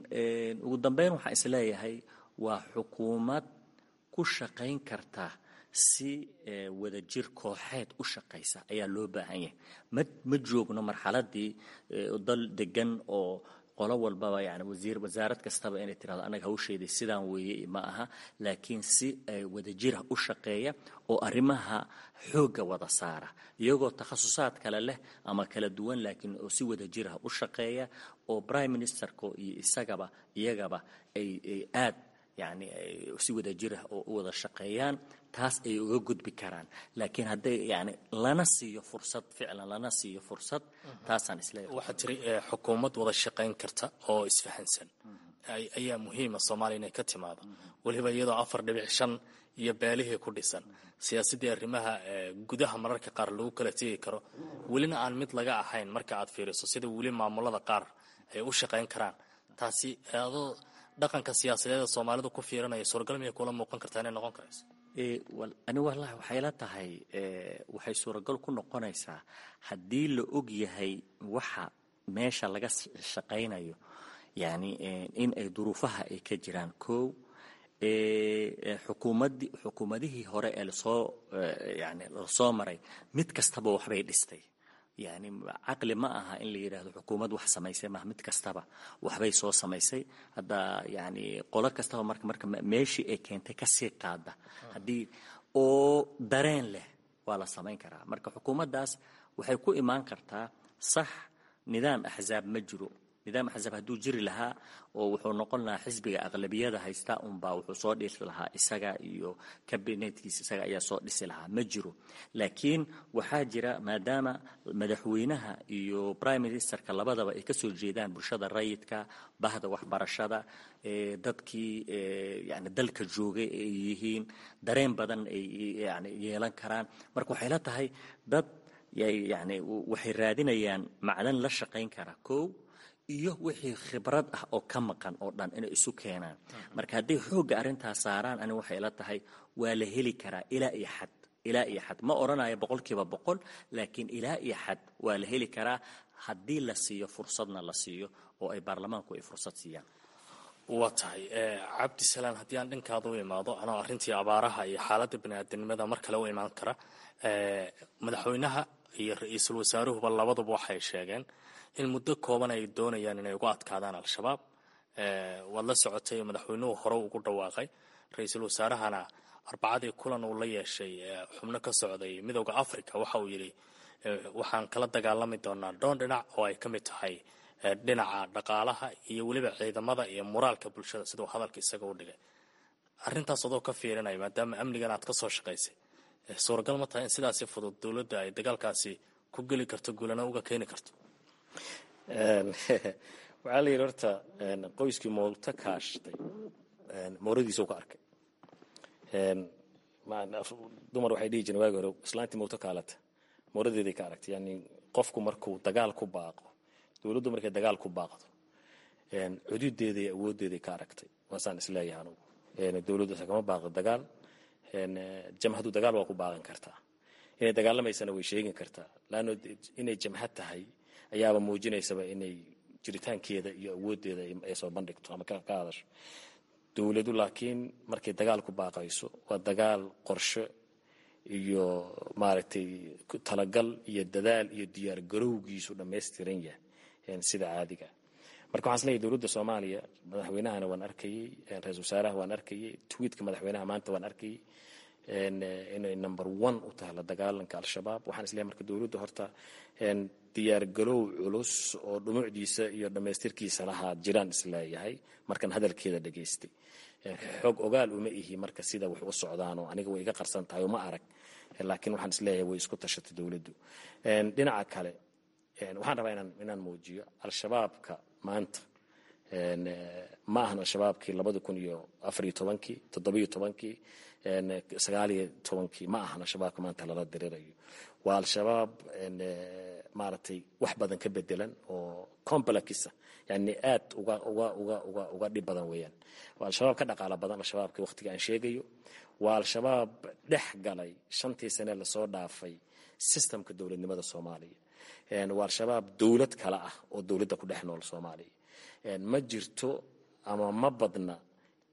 ugu dambeyn waxaan isleeyahay waa xukuumad ku shaqayn karta si wadajir kooxeed u shaqaysa ayaa loo baahan yahay ma ma joogno marxaladii dal degan oo qolo walbaba yani wasiir wasaarad kastaba inay tirahdo anaga hawsheedii sidaan weeye ma aha laakiin si wadajir u shaqeeya oo arrimaha xooga wada saara iyagoo takhasusaad kale leh ama kala duwan laakiin oo si wadajir u shaqeeya oo prime ministerka iyo isagaba iyagaba ay aad yani si wadajir oo u wada shaqeeyaan taas ay uga gudbi karaan laakiin hadday yani lana siiyo fursad ficlan lana siiyo fursad taasaan isleeyahay waxaa tiri xukuumad wada shaqayn karta oo isfahansan ayaa muhiima Soomaaliya inay ka timaado waliba iyadoo afar dhibic shan iyo beelihii ku dhisan siyaasadii arrimaha gudaha mararka qaar lagu kala tegi karo welina aan mid laga ahayn marka aad fiiriso sida weli maamulada qaar ay u shaqayn karaan taasi adoo dhaqanka siyaasadeed Soomaalidu ku fiirinaya suuragal ma kula muuqan kartaa inay noqon karayso ee wal ani wallahi waxay la tahay ee waxay suuragal ku noqonaysaa hadii la og yahay waxa meesha laga shaqeynayo yani in ay duruufaha ay ka jiraan koow ee xukuumadii xukuumadihii hore ee soo yani soo maray mid kastaba waxbay dhistay يعني عقل ما أها إن اللي يراه الحكومة وح سميسة ما مت كستبه وحبي صو سميسة هذا يعني قولك كستبه مرك مرك ماشي كان تكسي قاعدة هدي أو درين له ولا سمين كرا مرك حكومة داس وحيكون إيمان كرتا صح نظام أحزاب مجرو نظام أحزاب هدو جري لها وحنقولنا حزب أغلبية ده هيستاء با وحصاد لها إسقى يو كابينت إسقى يا صاد لها مجرو لكن وحاجرة ما دام مدحوينها يو برايم مينستر كلا بدا يكسر جيدان برشادة الرئيت كا بهذا وحبر الشادة دتكي يعني دلك الجوجي يهين درين بدن يعني يلان كران مركو حيلاتها هاي دت يعني وحيرادين يعني معلن لا شقين كرا كو iyo wixii khibrad ah oo ka maqan oo dhan inay isu keenaan marka hadii xoog arinta saaraan ani waxay la tahay waa la heli karaa ila iyo xad ila iyo xad ma oranayo boqolkiiba boqol laakiin ila iyo xad waa la heli karaa hadii la siiyo fursadna la siiyo oo ay baarlamaanku ay fursad siiyaan waa tahay cabdi salaan hadii aan dhankaada u imaado ana arintii abaaraha iyo xaaladda bini'aadanimada mar kale u imaan kara madaxweynaha iyo ra'iisul wasaaruhu labaduba waxay sheegeen in muddo kooban ay doonayaan inay uga adkaadaan al-shabaab ee wada socotay madaxweynuhu hore ugu dhawaaqay ra'iisul wasaarahana arbacadii kulan uu la yeeshay xubno ka socday midowga Afrika waxa uu yiri waxaan kala dagaalami doonaa doon dhinac oo ay kamid tahay dhinaca dhaqaalaha iyo waliba ciidamada iyo moraalka bulshada sidoo hadalka isaga u dhigay arintaas oo ka fiirinay maadaama amnigan aad ka soo shaqaysay suuragal ma tahay in sidaas si fudud dawladda ay dagaalkaasi ku gali karto guulana uga keeni karto een waxa la yiraahdo een qoyskii moolta kaashtay een mooradiisa uu ka arkay een ma dumar waxay dhigi jireen waagi hore islaantii moolta kaalata mooradeedii ka aragtay yani qofku markuu dagaal ku baaqo dawladdu markay dagaal ku baaqdo een xuduudeeda iyo awoodeeda ka aragtay wasaan isleeyahay anigu een dawladdu kama baaqdo dagaal een jamhadu dagaal waa ku baaqan kartaa inay dagaalamaysan way sheegin kartaa laano inay jamhad tahay ayaaba muujinaysaba inay jiritaankeeda iyo awoodeeda ay soo bandhigto ama ka qaadasho dawladdu laakiin markay dagaal ku baaqayso waa dagaal qorshe iyo maaragtay talagal iyo dadaal iyo diyaar garowgiisu dhameystiran yahay sida caadiga marka waxaan isleeyahay dawladda Soomaaliya madaxweynahana waan arkayay ra'iisul wasaaraha waan arkayay tweetka madaxweynaha maanta waan arkayay een inay number one u tahay la dagaalanka al-shabaab waxaan isleeyahay marka dawladdu horta een diyaar garow culus oo dhumucdiisa iyo dhameystirkiisa laha jiraan isleeyahay markan hadalkeeda dhageystay xog ogaal uma ihi marka sida wax u socdaan oo aniga way iga qarsan tahay uma arag laakiin waxaan isleeyahay way isku tashatay dawladdu een dhinaca kale een waxaan rabaa inaan inaan muujiyo al-shabaabka maanta een ma ahna al-shabaabkii laba kun iyo afar iyo tobankii toddoba iyo tobankii een sagaal iyo tobankii ma ahna al-shabaabka maanta lala dirirayo waa al-shabaab een maartay wax badan ka bedelan oo complex yani aad uga uga uga uga uga dhib badan weeyaan waa al-shabaab ka dhaqaala badan al-shabaabka waqtiga aan sheegayo waa al-shabaab dhex galay shantii sano la soo dhaafay systemka dawladnimada Soomaaliya een waa al-shabaab dawlad kala ah oo dawladda ku dhex nool Soomaaliya een ma jirto ama ma badna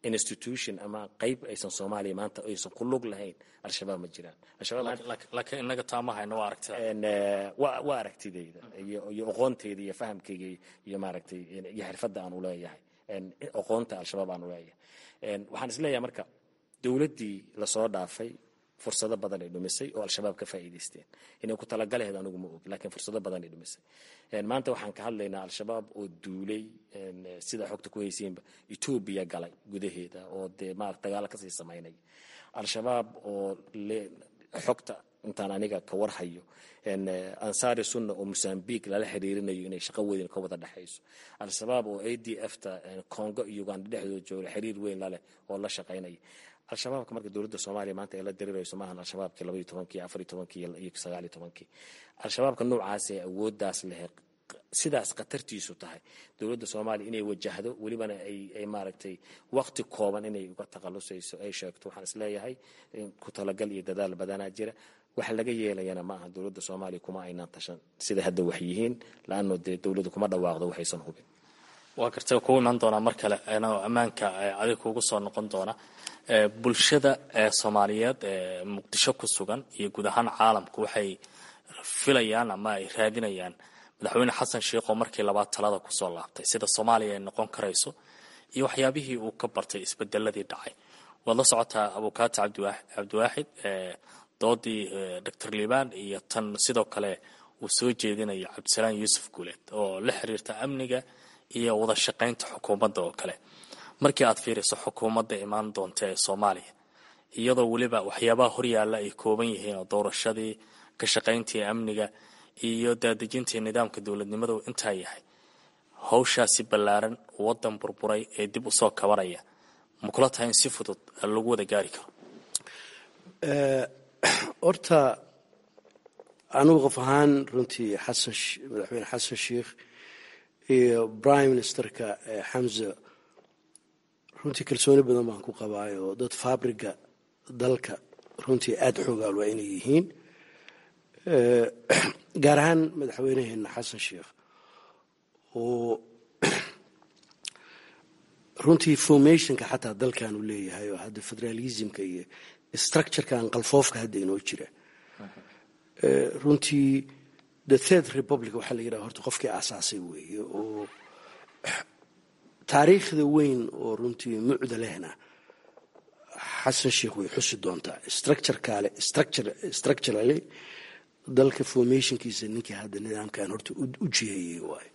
institution ama qayb aysan soomaaliya maanta aysan ku lug lahayn al-shabaab ma jiraan. laakiin inaga taamahayna waa aragtida waa aragtidayda iyo aqoonteyda iyo fahamkayga iyo maaragtay iyo xirfadda aan u leeyahay aqoonta al-shabaab aan u leeyahay. waxaan isleeyahay marka dowladdii lasoo dhaafay fursado badan ay dhumisay oo al-shabaab ka faa'iidaysteen inay ku talagalaheed anigu ma og laakiin fursado badan ay dhumisay. maanta waxaan ka hadlaynaa al-shabaab oo duulay sida xogta ku haysiinba Ethiopia galay gudaheeda oo dee maarag dagaal ka sii samaynay. al-shabaab oo xogta intaan aniga ka warhayo ansaari sunna oo Mozambique lala xiriirinayo inay shaqo weyn ka wada dhaxayso. al-shabaab oo A D F ta Congo iyo Uganda dhexdooda jooga xiriir weyn la leh oo la shaqaynaya. al-shabaabka marka dowladda Soomaaliya maanta ay la dirirayso maahan al-shabaabkii laba iyo tobankii afar iyo tobankii iyo sagaal iyo tobankii. al-shabaabka noocaas ee awooddaas leh sidaas qatartiisu tahay dowladda Soomaaliya inay wajahdo welibana ay ay maaragtay waqti kooban inay uga taqalusayso ay sheegto. waxaan isleeyahay ku talagal iyo dadaal badanaa jira. waxa laga yeelayana maaha dowladda Soomaaliya kuma aynaan tashan sida hadda wax yihiin laano dee dowladdu kuma dhawaaqdo waxaysan hubin. waa kartay ku iman doona mar kale inuu ammaanka adiga kugu soo noqon doona bulshada Soomaaliyeed ee Muqdisho ku sugan iyo guud ahaan caalamku waxay filayaan ama ay raadinayaan madaxweyne xasan sheekh oo markii labaad talada ku soo laabtay sida Soomaaliya ay noqon karayso iyo waxyaabihii uu ka bartay isbedeladii dhacay. wada la socotaa abukaata cabdiwaaxid ee doodii Doctor Liban iyo tan sidoo kale uu soo jeedinayo Cabdisalaan Yuusuf Guuleed oo la xiriirta amniga iyo wada shaqaynta xukuumadda oo kale. markii aad fiiriso xukuumadda imaan doonta ee Soomaaliya iyadoo waliba waxyaabaha horyaala ay kooban yihiin oo doorashadii ka shaqayntii amniga iyo daadejintii nidaamka dowladnimada intaa yahay hawshaasi ballaaran wadan burburay ee dib u soo kabanaya ma kula tahay in si fudud lagu wada gaari karo? horta anigu qof ahaan runtii xasan madaxweyne xasan sheekh iyo prime ministerka Xamza runtii kalsooni badan baan ku qabaayo dad fabriga dalka runtii aad xoogaal waa inay yihiin gaar ahaan madaxweynaheena xasan sheekh oo runtii formationka xataa dalkan uu leeyahay oo hadda federalismka iyo structurekan qalfoofka hadda inoo jira runtii the third republic waxaa la yidhaha horta qofkii aasaasay weeye oo taariikhda weyn oo runtii mucda lehna xasan sheekh way xusi doontaa structurekale structurally dalka formationkiisa ninkii hadda nidaamkan horta u jiheeyey waaye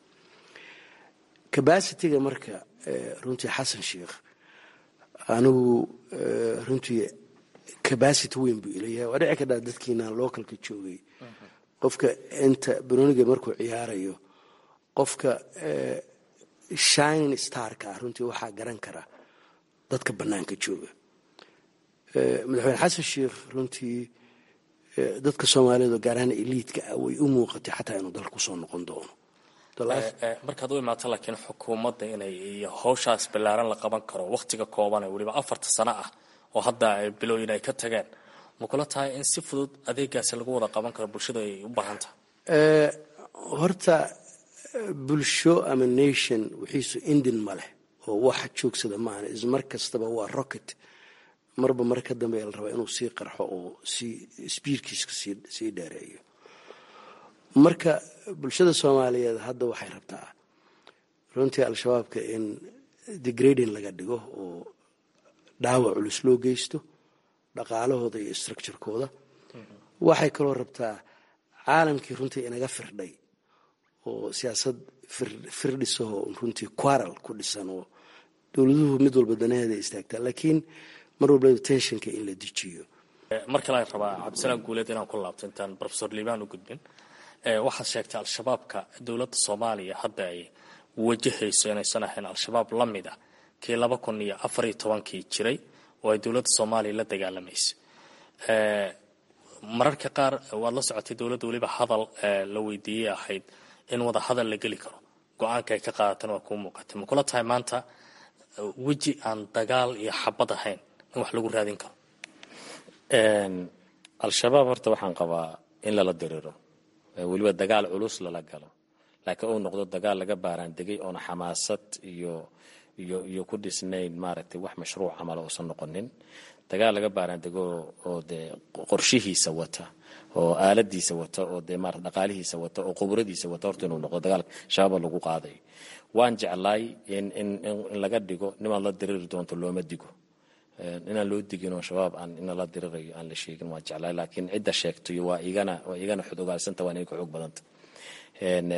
capacityga marka runtii xasan sheekh anigu runtii capacity weyn buu ilayahay waa dhici kadhaa dadkiina localka joogay qofka inta baroniga markuu ciyaarayo qofka shine starka runtii waxaa garan kara dadka banaanka jooga. madaxweyne xasan sheekh runtii dadka Soomaaliyeed oo gaar ahaan elite-ka way u muuqatay xataa inuu dalku soo noqon doono. markaad u imaato laakiin xukuumadda inay iyo hawshaas ballaaran la qaban karo waqtiga kooban ee waliba afarta sano ah oo hadda ay bilowyin ay ka tageen ma kula tahay in si fudud adeegaasi lagu wada qaban karo bulshada ay u baahan tahay? horta bulsho ama nation wixiisu indin ma leh oo waxa joogsada maahan ismar kastaba waa rocket marba mar ka dambe la rabaa inuu sii qarxo oo sii speedkiisa sii dheereeyo. marka bulshada Soomaaliyeed hadda waxay rabtaa runtii al-shabaabka in degrading laga dhigo oo dhaawac culus loo geysto dhaqaalahooda iyo structurekooda. waxay kaloo rabtaa caalamkii runtii inaga firdhay oo siyaasad firdhisoo runtii quarrel ku dhisan oo dowladuhu mid walba danaheeda istaagtaa laakiin mar walba tensionka in la dejiyo. mar kale aan rabaa Cabdisalaan Guuleed inaan ku laabto intaan Professor Liban u gudbin. waxaad sheegtay al-shabaabka dowladda Soomaaliya hadda ay wajahayso inaysan ahayn al-shabaab la mid ah kii laba kun iyo afar iyo tobankii jiray oo ay dowladda Soomaaliya la dagaalamayso. mararka qaar waad la socotay dowladda waliba hadal la weydiiyay ahayd in wada hadal la geli karo go'aanka ay ka qaadataan waa ku muuqatay ma kula tahay maanta weji aan dagaal iyo xabad ahayn in wax lagu raadin karo? al-shabaab horta waxaan qabaa in lala diriro waliba dagaal culus lala galo laakiin uu noqdo dagaal laga baaraan degay oo xamaasad iyo iyo iyo ku dhisnayn maaragtay wax mashruuc camal uusan noqonin dagaal laga baaraandego oo dee qorshihiisa wata oo aaladiisa wata oo dee maaragtay dhaqaalihiisa wata oo qubradiisa wata horta inuu noqdo dagaal shabaab lagu qaaday waan jeclaay in in in laga dhigo nimaan la diriri doonto looma digo inaan loo digin oo shabaab aan in la dirirayo aan la sheegin waan jeclaay laakiin cidda sheegtay waa igana waa igana xudugaalsanta waa inay ku xoog badanta een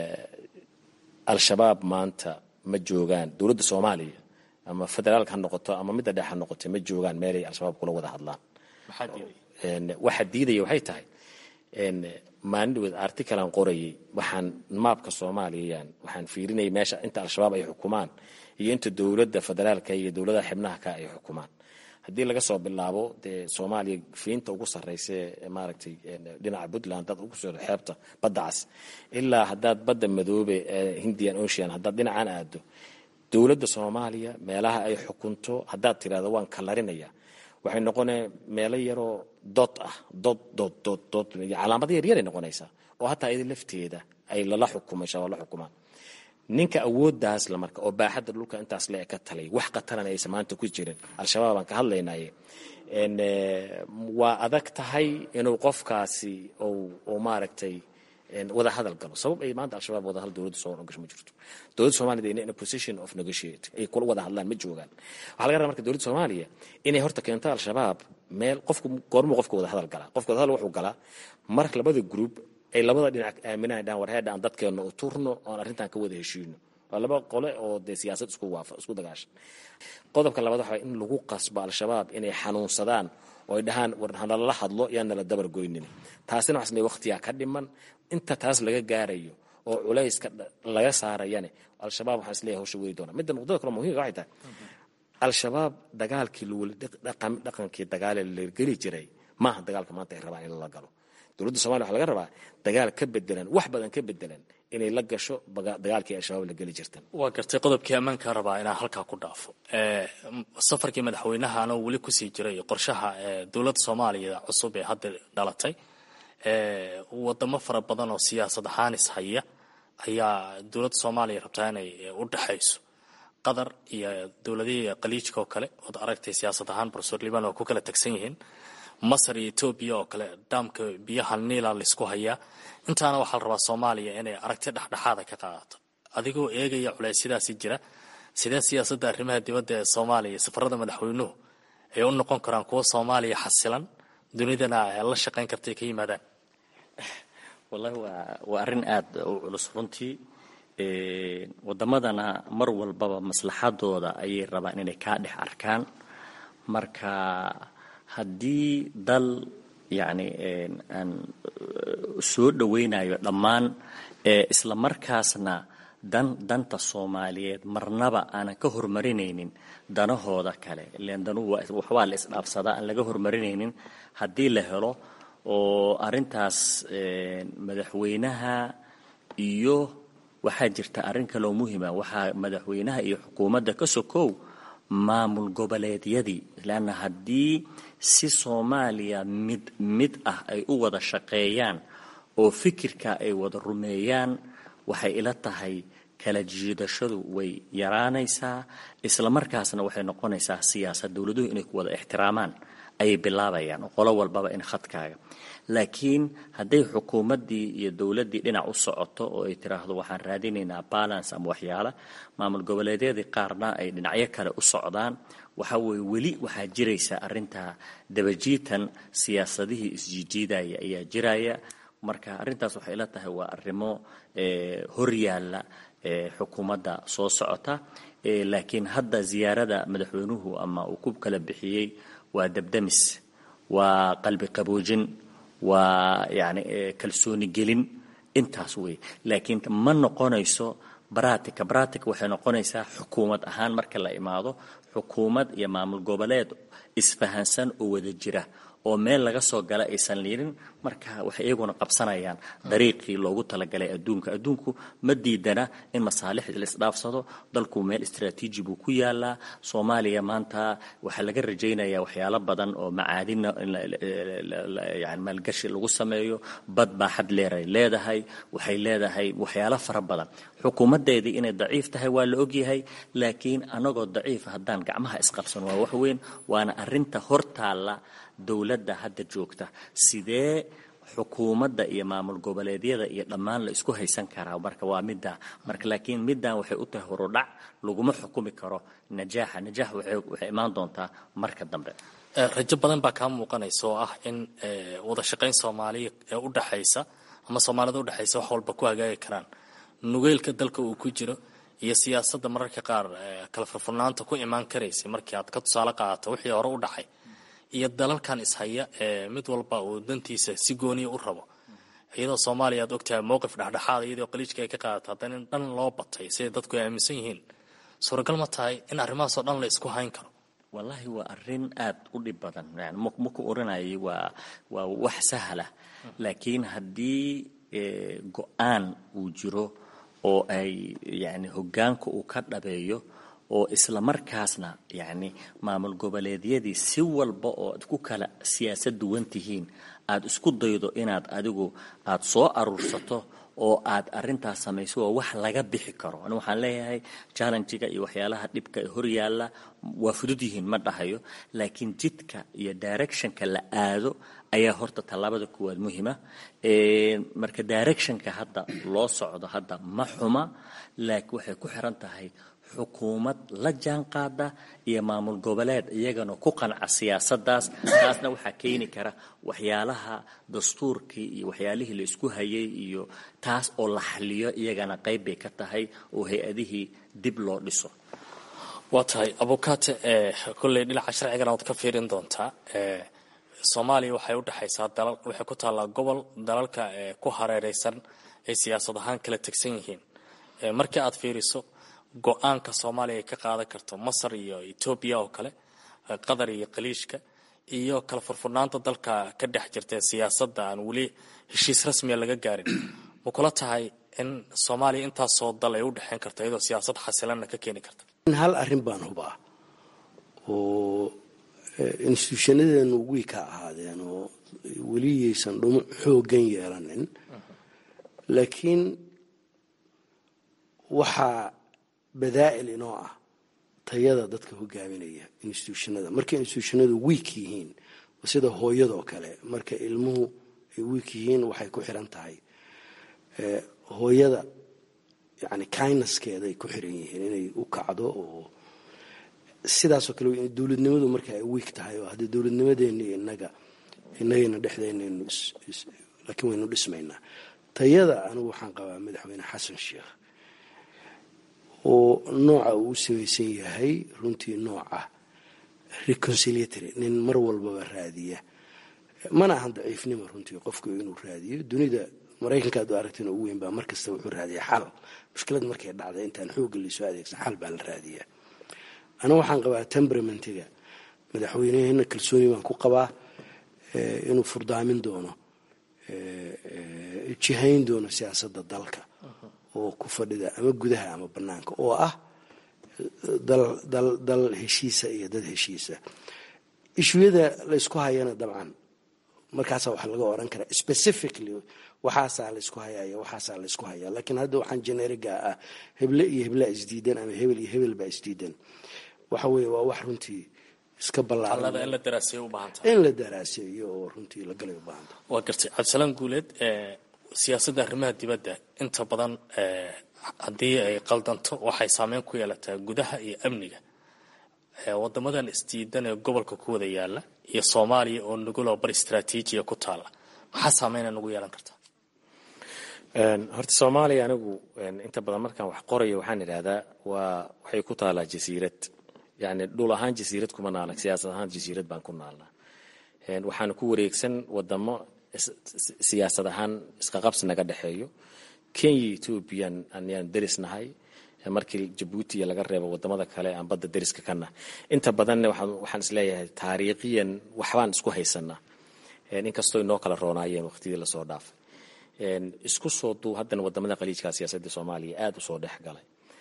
al-shabaab maanta ma joogaan dowladda Soomaaliya ama federaalka ha noqoto ama midda dhexe ha noqoto ma joogaan meel ay al-shabaab kula wada hadlaan maxaa diiday een waxa diiday waxay tahay een maandhood article aan qorayay waxaan maapka Soomaaliya waxaan fiirinay meesha inta al-shabaab ay xukumaan iyo inta dowladda federaalka iyo dowladaha xubnaha ka ay xukumaan haddii laga soo bilaabo dee Soomaaliya fiinta ugu sarreysay maaragtay dhinaca Puntland dad ugu soo xeebta badda cas ilaa haddaad badda madoobe Indian Ocean haddaad dhinacaan aado dowladda Soomaaliya meelaha ay xukunto haddaad tiraahdo waan kalarinaya waxay noqonee meelo yaroo dot ah dot dot dot dot calaamad yar yar ay noqonaysaa oo hataa idin lafteeda ay lala xukumay shabaab la xukumaan ninka awooddaas la marka oo baaxadda dhulka intaas la ka talay wax qataran ay samaanta ku jireen al-shabaab aan ka hadlaynay in waa adag tahay inuu qofkaasi oo oo maaragtay in wada hadal galo sabab ay maanta al-shabaab wada hal dowladda soo gasho ma jirto dowladda Soomaaliya in a position of negotiate ay kula wada hadlaan ma joogaan waxa laga rabaa marka dowladda Soomaaliya inay horta keento al-shabaab meel qofku goormo qofku wada hadal galaa qofku wada hadal wuxuu galaa mar labada group ay labada dhinac aaminaan daan warheed aan dadkeena u turno oo arrintan ka wada heshiino waa laba qole oo de siyaasad isku waafaq isku dagaashan qodobka labaad waxa in lagu qasbo al-shabaab inay xanuunsadaan oo ay dhahaan warna la hadlo yaan la dabar goynin taasina waxay waqtiga ka dhiman inta taas laga gaarayo oo culayska laga saarayane al-shabaab waxa isleeyahay hawsha weey doona midda nuqdada kale muhiim ah tahay al-shabaab dagaalkii loo dhaqan dhaqankii dagaal la geli jiray ma aha dagaalka maanta ay rabaan in la galo dowladda Soomaaliya waxa laga rabaa dagaal ka bedelan wax badan ka bedelan inay la gasho dagaalkii al-shabaab la gali jirtan waa gartay qodobkii ammaanka rabaa inaan halka ku dhaafo ee safarkii madaxweynaha ana wali ku sii jiray qorshaha dowladda Soomaaliya cusub ee hadda dhalatay ee wadamo fara badan oo siyaasad ahaan is haya ayaa dowladda Soomaaliya rabtaa inay u dhaxayso qadar iyo dowladaha qaliijka oo kale oo aragtay siyaasad ahaan Professor Liban oo ku kala tagsan yihiin Masar iyo Ethiopia oo kale daamka biyaha Niil la isku haya intaana waxa la rabaa Soomaaliya inay aragti dhaxdhaxaad ka qaadato adigoo eegaya culaysidaasi jira sida siyaasadda arrimaha dibadda ee Soomaaliya safarada madaxweynuhu ay u noqon karaan kuwa Soomaaliya xasilan dunidana la shaqeyn kartay ka yimaadaan wallahi waa arrin aad u culus runtii ee wadamadana mar walbaba maslaxadooda ay rabaan inay ka dhex arkaan marka haddii dal yani aan soo dhaweynayo dhammaan ee isla markaasna dan danta Soomaaliyeed marnaba aan ka hormarinaynin danahooda kale ileen danu waxba la isdhaafsada aan laga hormarinaynin haddii la helo oo arintaas madaxweynaha iyo waxa jirta arrin kale oo muhiim ah waxa madaxweynaha iyo xukuumadda ka sokow maamul goboleedyadii laana haddii si Soomaaliya mid mid ah ay u wada shaqeeyaan oo fikirka ay wada rumeeyaan waxay ila tahay kala jiidashadu way yaraanaysaa isla markaasna waxay noqonaysaa siyaasad dawladuhu inay ku wada ixtiraamaan ay bilaabayaan qolo walbaba in khadkaaga laakiin haday xukuumadii iyo dawladii dhinac u socoto oo ay tiraahdo waxaan raadinaynaa balance ama waxyaala maamul goboleedyadii qaarna ay dhinacyo kale u socdaan waxa way wali waxa jiraysa arinta dabajiitan siyaasadihii isjiidaya ayaa jiraya marka arintaas waxay ila tahay waa arimo ee horyaala ee xukuumadda soo socota ee laakiin hadda ziyaarada madaxweynuhu ama uu ku kala bixiyay waa dabdamis waa qalbi qaboojin waa yani kalsooni gelin intaas way laakiin ma noqonayso baraatika baraatika waxay noqonaysaa xukuumad ahaan marka la imaado xukuumad iyo maamul goboleed isfahansan oo wada jira oo meel laga soo gala aysan liirin marka waxay iyaguna qabsanayaan dariiqii loogu talagalay adduunka adduunku ma diidana in masaalix la isdhaafsado dalku meel istiraatiiji buu ku yaalaa Soomaaliya maanta waxa laga rajaynayaa waxyaalo badan oo macaadin yani maalgashi lagu sameeyo bad baa xad leeray leedahay waxay leedahay waxyaalo fara badan xukuumadeedii inay daciif tahay waa la ogyahay laakiin anagoo daciif haddaan gacmaha isqabsan waa wax weyn waana arinta hortaala dawladda hadda joogta sidee xukuumadda iyo maamul goboleedyada iyo dhammaan la isku haysan karaa marka waa midda marka laakiin middan waxay u tahay horudhac laguma xukumi karo najaaxa najaax waxay imaan doontaa marka dambe rajo badan baa ka muuqanaysa oo ah in wada shaqayn Soomaaliya ee u dhaxaysa ama Soomaalida u dhaxaysa wax walba ku hagaagi karaan nugeelka dalka uu ku jiro iyo siyaasadda mararka qaar kala furfurnaanta ku imaan karaysa markii aad ka tusaale qaadato wixii hore u dhacay iyo dalalkan ishaya ee mid walba uu dantiisa si gooni u rabo iyadoo Soomaaliya aad ogtahay mowqif dhaxdhaxaad iyadoo qaliijka ay ka qaadato haddana dhan loo batay si dadku ay aaminsan yihiin suuragal ma tahay in arrimahaas oo dhan la isku hayn karo wallahi waa arrin aad u dhib badan yani ma ku oranayay waa waa wax sahla laakiin haddii go'aan uu jiro oo ay yani hoggaanka uu ka dhabeeyo oo isla markaasna yani maamul goboleedyadii si walba oo ku kala siyaasad duwan tihiin aad isku daydo inaad adigu aad soo aruursato oo aad arintaas samayso oo wax laga bixi karo anigu waxaan leeyahay challenge-ga iyo waxyaalaha dhibka ee hor yaala waa fudud yihiin ma dhahayo laakiin jidka iyo direction-ka la aado ayaa horta talaabada kuwaad muhiima ee marka direction-ka hadda loo socdo hadda ma xuma laakiin waxay ku xiran tahay xukuumad la jaan qaada iyo maamul goboleed iyagana ku qanca siyaasadaas taasna waxa keeni kara waxyaalaha dastuurkii iyo waxyaalihii la isku hayay iyo taas oo la xaliyo iyagana qayb bay ka tahay oo hay'adihii dib loo dhiso waa tahay abukaate ee kulay dhinaca sharciga aad ka fiirin doontaa ee Soomaaliya waxay u dhaxaysaa dalal waxay ku taalaa gobol dalalka ee ku hareeraysan ee siyaasad ahaan kala tagsan yihiin ee markii aad fiiriso go'aanka Soomaaliya ka qaadan karto Masar iyo Ethiopia oo kale Qatar iyo Qaliishka iyo kala furfurnaanta dalka ka dhex jirta siyaasadda aan wali heshiis rasmi ah laga gaarin ma kula tahay in Soomaaliya intaas soo dalay u dhaxayn karto iyadoo siyaasad xasilan ka keeni karto hal arrin baan hubaa oo institutionadan ugu ka ahaadeen oo wali aysan dhumo xoogan yeelanin laakiin waxa badaa'il inoo ah tayada dadka hogaaminaya institutionada marka institutionadu weak yihiin sida hooyadoo kale marka ilmuhu ay weak yihiin waxay ku xiran tahay ee hooyada yani kindnesskeeda ay ku xiran yihiin inay u kacdo oo sidaas oo kale dawladnimadu marka ay weak tahay oo hadda dawladnimadeena inaga inagana dhexdeena laakiin waynu dhismaynaa tayada anigu waxaan qabaa madaxweyne xasan sheekh oo nooca uu samaysan yahay runtii nooca reconciliatory nin mar walbaba raadiya mana ahan daciifnimo runtii qofku inuu raadiyo dunida maraykanka aad u aragteen ugu weyn baa markasta wuxuu raadiyaa xal mushkilad markay dhacday intaan xoogga la soo adeegsan xal baa la raadiyaa ana waxaan qabaa temperamentiga madaxweynaheena kalsooni baan ku qabaa inuu furdaamin doono jihayn doono siyaasadda dalka oo ku fadhida ama gudaha ama banaanka oo ah dal dal dal heshiisa iyo dad heshiisa ishuyada la isku hayana dabcan markaas waxa laga oran karaa specifically waxaasa la isku hayaya waxaasa la isku haya laakiin hadda waxaan generiga ah heble iyo heble isdiidan ama hebel iyo hebel ba isdiidan waxa weeye waa wax runtii iska ballaaran in la daraaseeyo u baahan in la daraaseeyo oo runtii la galay u baahan waa gartay Cabdisalaan Guuleed ee siyaasadda arrimaha dibadda inta badan ee haddii ay qaldanto waxay saameyn ku yeelataa gudaha iyo amniga ee wadamadan isdiidan ee gobolka ku wada yaala iyo Soomaaliya oo nugul oo bar istiraatiiji ku taala waxa saameyn nagu yeelan karta een horta Soomaaliya anigu inta badan markaan wax qorayo waxaan iraahdaa waa waxay ku taalaa jasiirad yani dhul ahaan jasiirad kuma naalna siyaasad ahaan jasiirad baan ku naalna een waxaan ku wareegsan wadamo siyaasad ahaan iska qabsi naga dhaxeeyo Kenya Ethiopia aan derisnahay markii Djibouti laga reebo wadamada kale aan badda deriska kana inta badan waxaan waxaan isleeyahay taariikhiyan waxbaan isku haysanaa inkastoo inoo kala roonaayeen waqtidii lasoo dhaafay isku soo duu haddana wadamada qaliijka siyaasadda Soomaaliya aad u soo dhex galay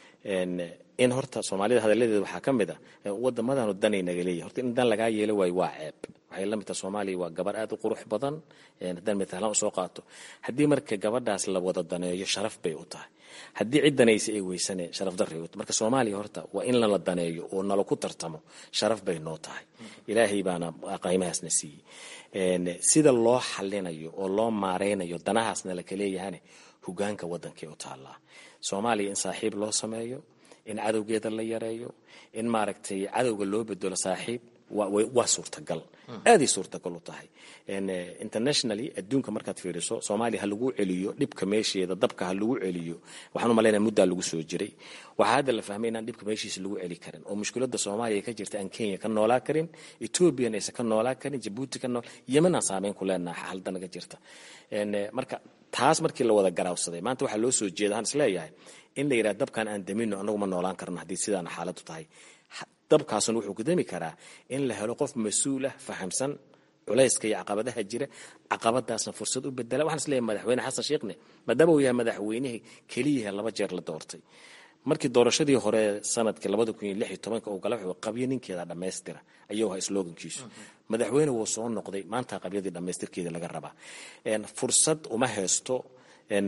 in horta Soomaalida hadaladeeda waxaa ka mid ah wadamadaanu danay naga leeyahay horta in dan laga yeelo way waa ceeb waxay la mid tahay Soomaaliya waa gabar aad u qurux badan haddaan midaan u soo qaato haddii marka gabadhaas la wada daneeyo sharaf bay u tahay haddii cidanaysa ay weysane sharaf darro u marka Soomaaliya horta waa in la daneeyo oo nala ku tartamo sharaf bay noo tahay ilaahay baana qiimahaasna siiyay sida loo xalinayo oo loo maareynayo danahaasna la kala leeyahay hogaanka wadanka u taala Soomaaliya in saaxiib loo sameeyo in cadowgeeda la yareeyo in maaragtay cadowga loo bedelo saaxiib waa suurtagal aadi suurtagal u tahay internationally adduunka markaad fiiriso Soomaaliya ha lagu celiyo dhibka meesheeda dabka ha lagu celiyo waxaan u maleynayaa muddo lagu soo jiray waxa hadda la fahmay in dhibka meeshiisa lagu celi karin oo mushkiladda Soomaaliya ka jirta aan Kenya ka noolaa karin Ethiopia aysan ka noolaa karin Djibouti ka nool Yemen aan saameyn ku leenahay xaaladda ka jirta marka taas markii la wada garaawsaday maanta waxa loo soo jeedaa aan isleeyahay in la yiraahdo dabkan aan damino anagu ma noolaan karno hadii sidaan xaaladdu tahay dabkaasuna wuxuu ku dami karaa in la helo qof mas'uul ah fahamsan culayska iyo caqabadaha jira caqabadaasna fursad u bedela waxaan isleeyahay madaxweyne Xasan Sheekhne maadaama uu yahay madaxweynaha kaliya laba jeer la doortay markii doorashadii hore sanadkii laba kun iyo lix iyo toban uu galay wuxuu qabiyo ninkeeda dhameystira ayuu ahaa slogankiisu madaxweyne wuu soo noqday maanta qabiyadii dhameystirkeeda laga rabaa een fursad uma haysto een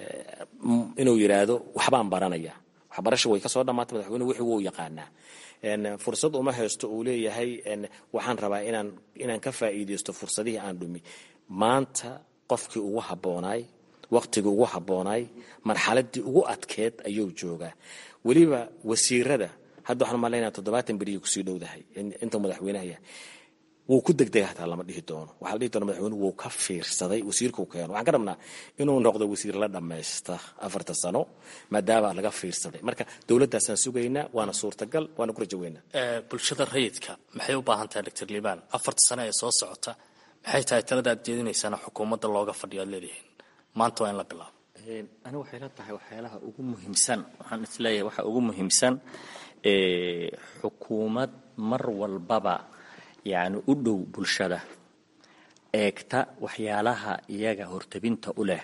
inuu yiraahdo waxbaan baranaya waxbarasho way ka soo dhamaatay madaxweyne wixii uu yaqaanaa een fursad uma haysto uu leeyahay een waxaan rabaa inaan inaan ka faa'iideysto fursadihii aan dhumi maanta qofkii ugu haboonaay waqtiga ugu haboonaay marxaladii ugu adkeed ayuu joogaa waliba wasiirada hadda waxaan maleynaa toddobaatan bari ku sii dhowdahay inta madaxweynaha yahay wuu ku degdegay hataa lama dhihi doono waxa la dhihi doona madaxweynuhu wuu ka fiirsaday wasiirku keeno waxaan ka rabnaa inuu noqdo wasiir la dhameysta afarta sano maadaama laga fiirsaday marka dawladdaasaan sugaynaa waana suurtagal waana ku rajaweynaa bulshada rayidka maxay u baahan tahay Dr. Liban afarta sano ee soo socota maxay tahay talada aad jeedinaysaan xukuumadda looga fadhiyo leedahay maanta waa in la bilaabo ana waxay la tahay waxyaalaha ugu muhiimsan waxaan isleeyahay waxa ugu muhiimsan ee xukuumad mar walbaba يعني udhow bulshada eegta waxyaalaha iyaga hortabinta u leh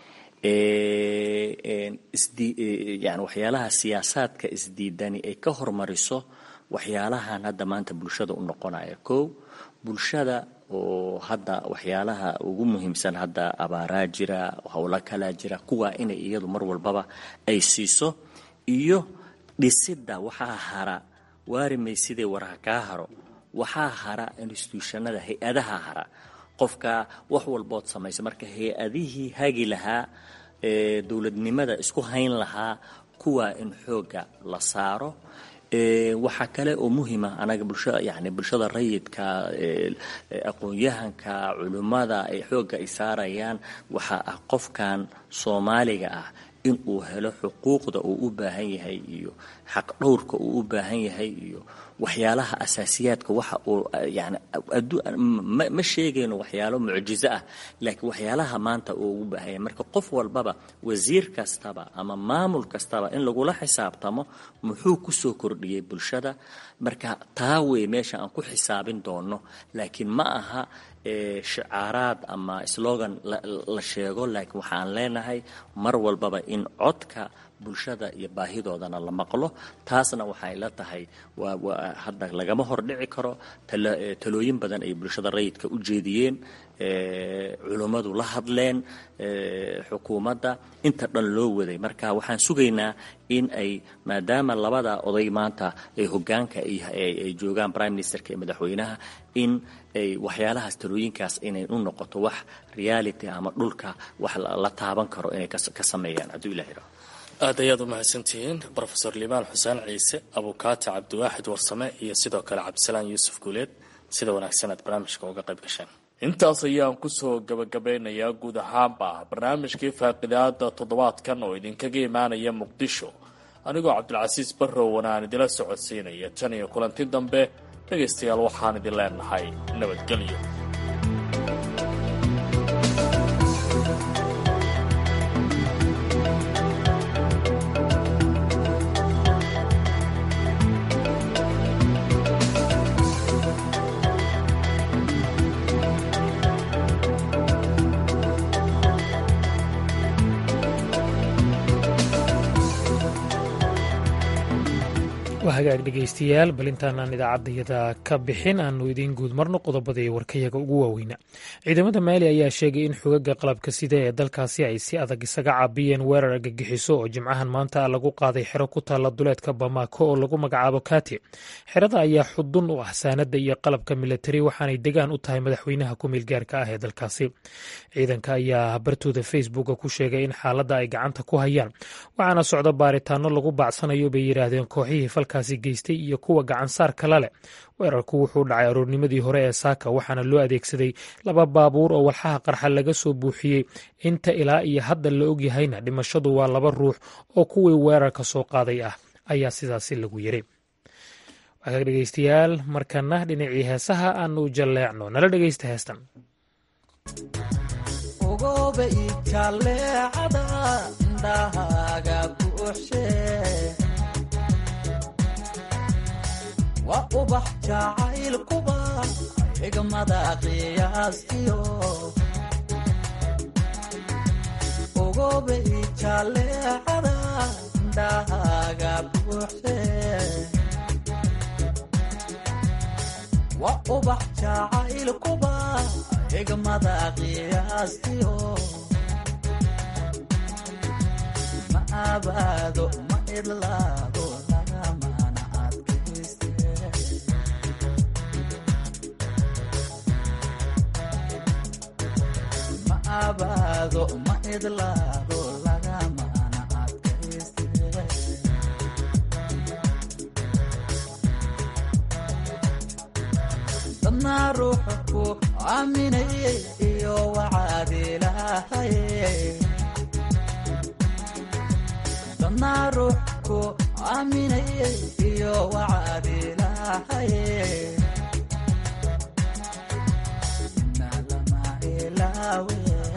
ee isdi yani waxyaalaha siyaasadka isdiidani ay ka hormariso waxyaalahan hadda maanta bulshada u noqonaya koow bulshada oo hadda waxyaalaha ugu muhiimsan hadda abaaraa jira hawla kala jira kuwa inay iyadu mar walbaba ay siiso iyo dhisida waxa hara waarimay sidii waraha ka haro waxaa hara institutionada hay'adaha hara qofka wax walbood sameeyay marka hay'adihii hagi lahaa ee dawladnimada isku hayn lahaa kuwa in xooga la saaro ee waxa kale oo muhiim ah anaga bulshada yaani bulshada rayidka aqoon-yahanka culimada ay xooga ay saarayaan waxa ah qofkan Soomaaliga ah in uu helo xuquuqda uu u baahan yahay iyo xaq dhowrka uu u baahan yahay iyo waxyaalaha asaasiyaadka waxa uu yaani ma sheegayno waxyaalo mucjizo ah laakiin waxyaalaha maanta uu u baahan yahay marka qof walbaba wasiir kastaba ama maamul kastaba in lagu la xisaabtamo muxuu ku soo kordhiyay bulshada marka taaway meesha aan ku xisaabin doono laakiin ma aha shicaaraad ama slogan la sheego laakiin waxaan leenahay mar walbaba in codka bulshada iyo baahidoodana la maqlo taasna waxay la tahay waa hadda lagama hordhici karo talooyin badan ay bulshada rayidka u jeediyeen ee culimadu la hadleen ee xukuumadda inta dhan loo waday marka waxaan sugaynaa in ay maadaama labada oday maanta ay hogaanka ay joogaan prime ministerka iyo madaxweynaha in ay waxyaalahaas talooyinkaas inay u noqoto wax reality ama dhulka wax la taaban karo inay ka sameeyaan haduu ilaahay raaco aad ayaad u mahadsantihiin Professor Liban Xuseen Ciise Abukaata Cabdiwaaxid Warsame iyo sidoo kale Cabdisalaan Yuusuf Guuleed sida wanaagsan aad barnaamijka uga qayb gasheen intaas ayaan ku soo gabagabeynayaa guud ahaanba barnaamijkii faaqidaada toddobaadkan oo idinkaga imaanaya Muqdisho anigoo Cabdulcasiis Barrow wanaan idila socodsiinaya tan iyo kulanti dambe dhageystayaal waxaan idin leenahay nabadgelyo hagaag dhegaystayaal bal intaanaan idaacaddayada ka bixin aanu idiin guud marno qodobadii warkayaga ugu waaweyna ciidamada maali ayaa sheegay in xogaga qalabka sida ee dalkaasi ay si adag isaga caabiyeen weerar argagixiso oo jimcahan maanta lagu qaaday xero ku taalla duleedka bamaako oo lagu magacaabo kati xerada ayaa xudun u ah saanada iyo qalabka militari waxaanay degaan u tahay madaxweynaha ku meelgaarka ah ee dalkaasi ciidanka ayaa bartooda facebooka ku sheegay in xaaladda ay gacanta ku hayaan waxaana socda baaritaano lagu bacsanayo bay yidhaahdeen kooxihii falkaasi geystay iyo kuwa gacansaar kala leh weerarku wuxuu dhacay aroornimadii hore ee saaka waxaana loo adeegsaday laba baabuur oo walxaha qarxa laga soo buuxiyey inta ilaa iyo hadda la ogyahayna dhimashadu waa laba ruux oo kuwii weerarka soo qaaday ah ayaa sidaasi lagu yiri waxa dhegaystayaal markana dhinacii heesaha aanu jalleecno nala dhegaysta heestan wa ubax jacaylkuba xigmada qiyaastiyo ogobay jaleecada indhahaaga buuxe wa ubax jacaylkuba xigmada qiyaastiyo ma abaado ma idlaado abado ma idlaado lagamana adkayste dadna ruuxa ku aaminaye iyo wacaadilahaye dadna ruux ku aaminaye iyo wacaadilahaye nalama ilawe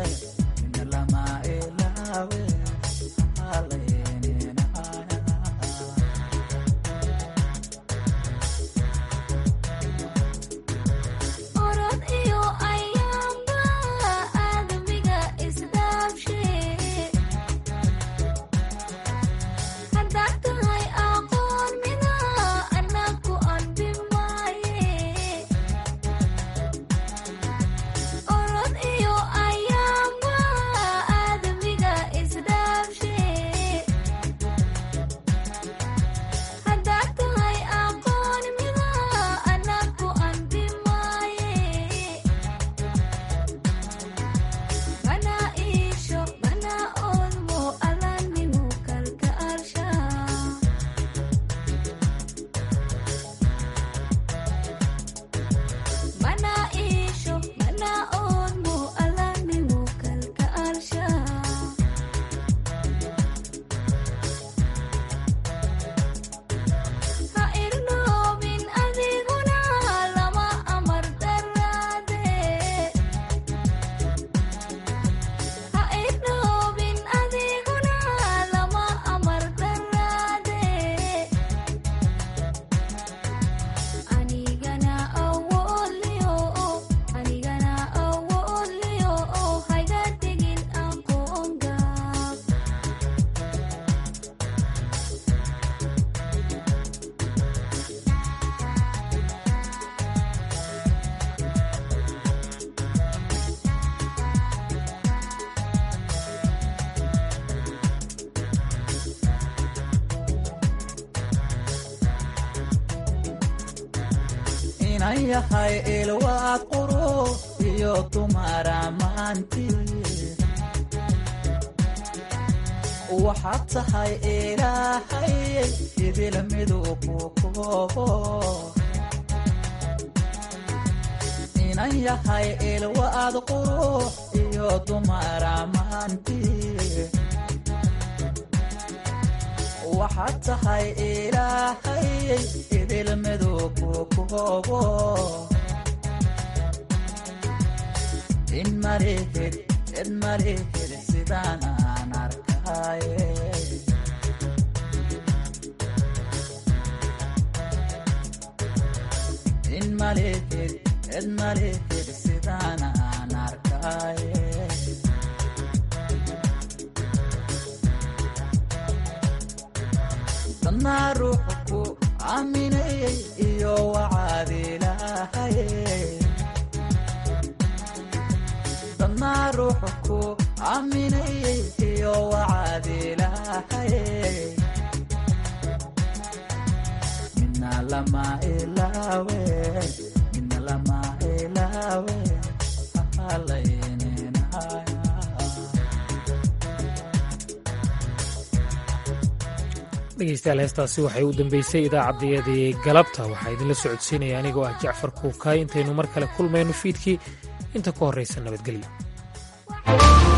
yahay ilwaad qurux iyo dumara maanti waxaad tahay ilaahay idil midu ku koobo inan yahay ilwaad qurux iyo dumara maanti waxaad tahay ilaahay idil midu ku koobo in marihid id marihid sidaan aan arkaye in marihid id marihid sidaan aan arkaye dadna ruuxa ku aaminayay iyo wacaadilahaye dadnaa ruuxu ku aaminayay iyo wacaadilahaye mina lama ilaawe mina lama ilaawe alayninaya dhegeystayaal heestaasi waxay u dambeysay idaacaddayadii galabta waxaa idinla socodsiinaya anigoo ah jacfar kuukaay intaynu mar kale kulmayno fiidkii inta ku horraysa nabadgelyo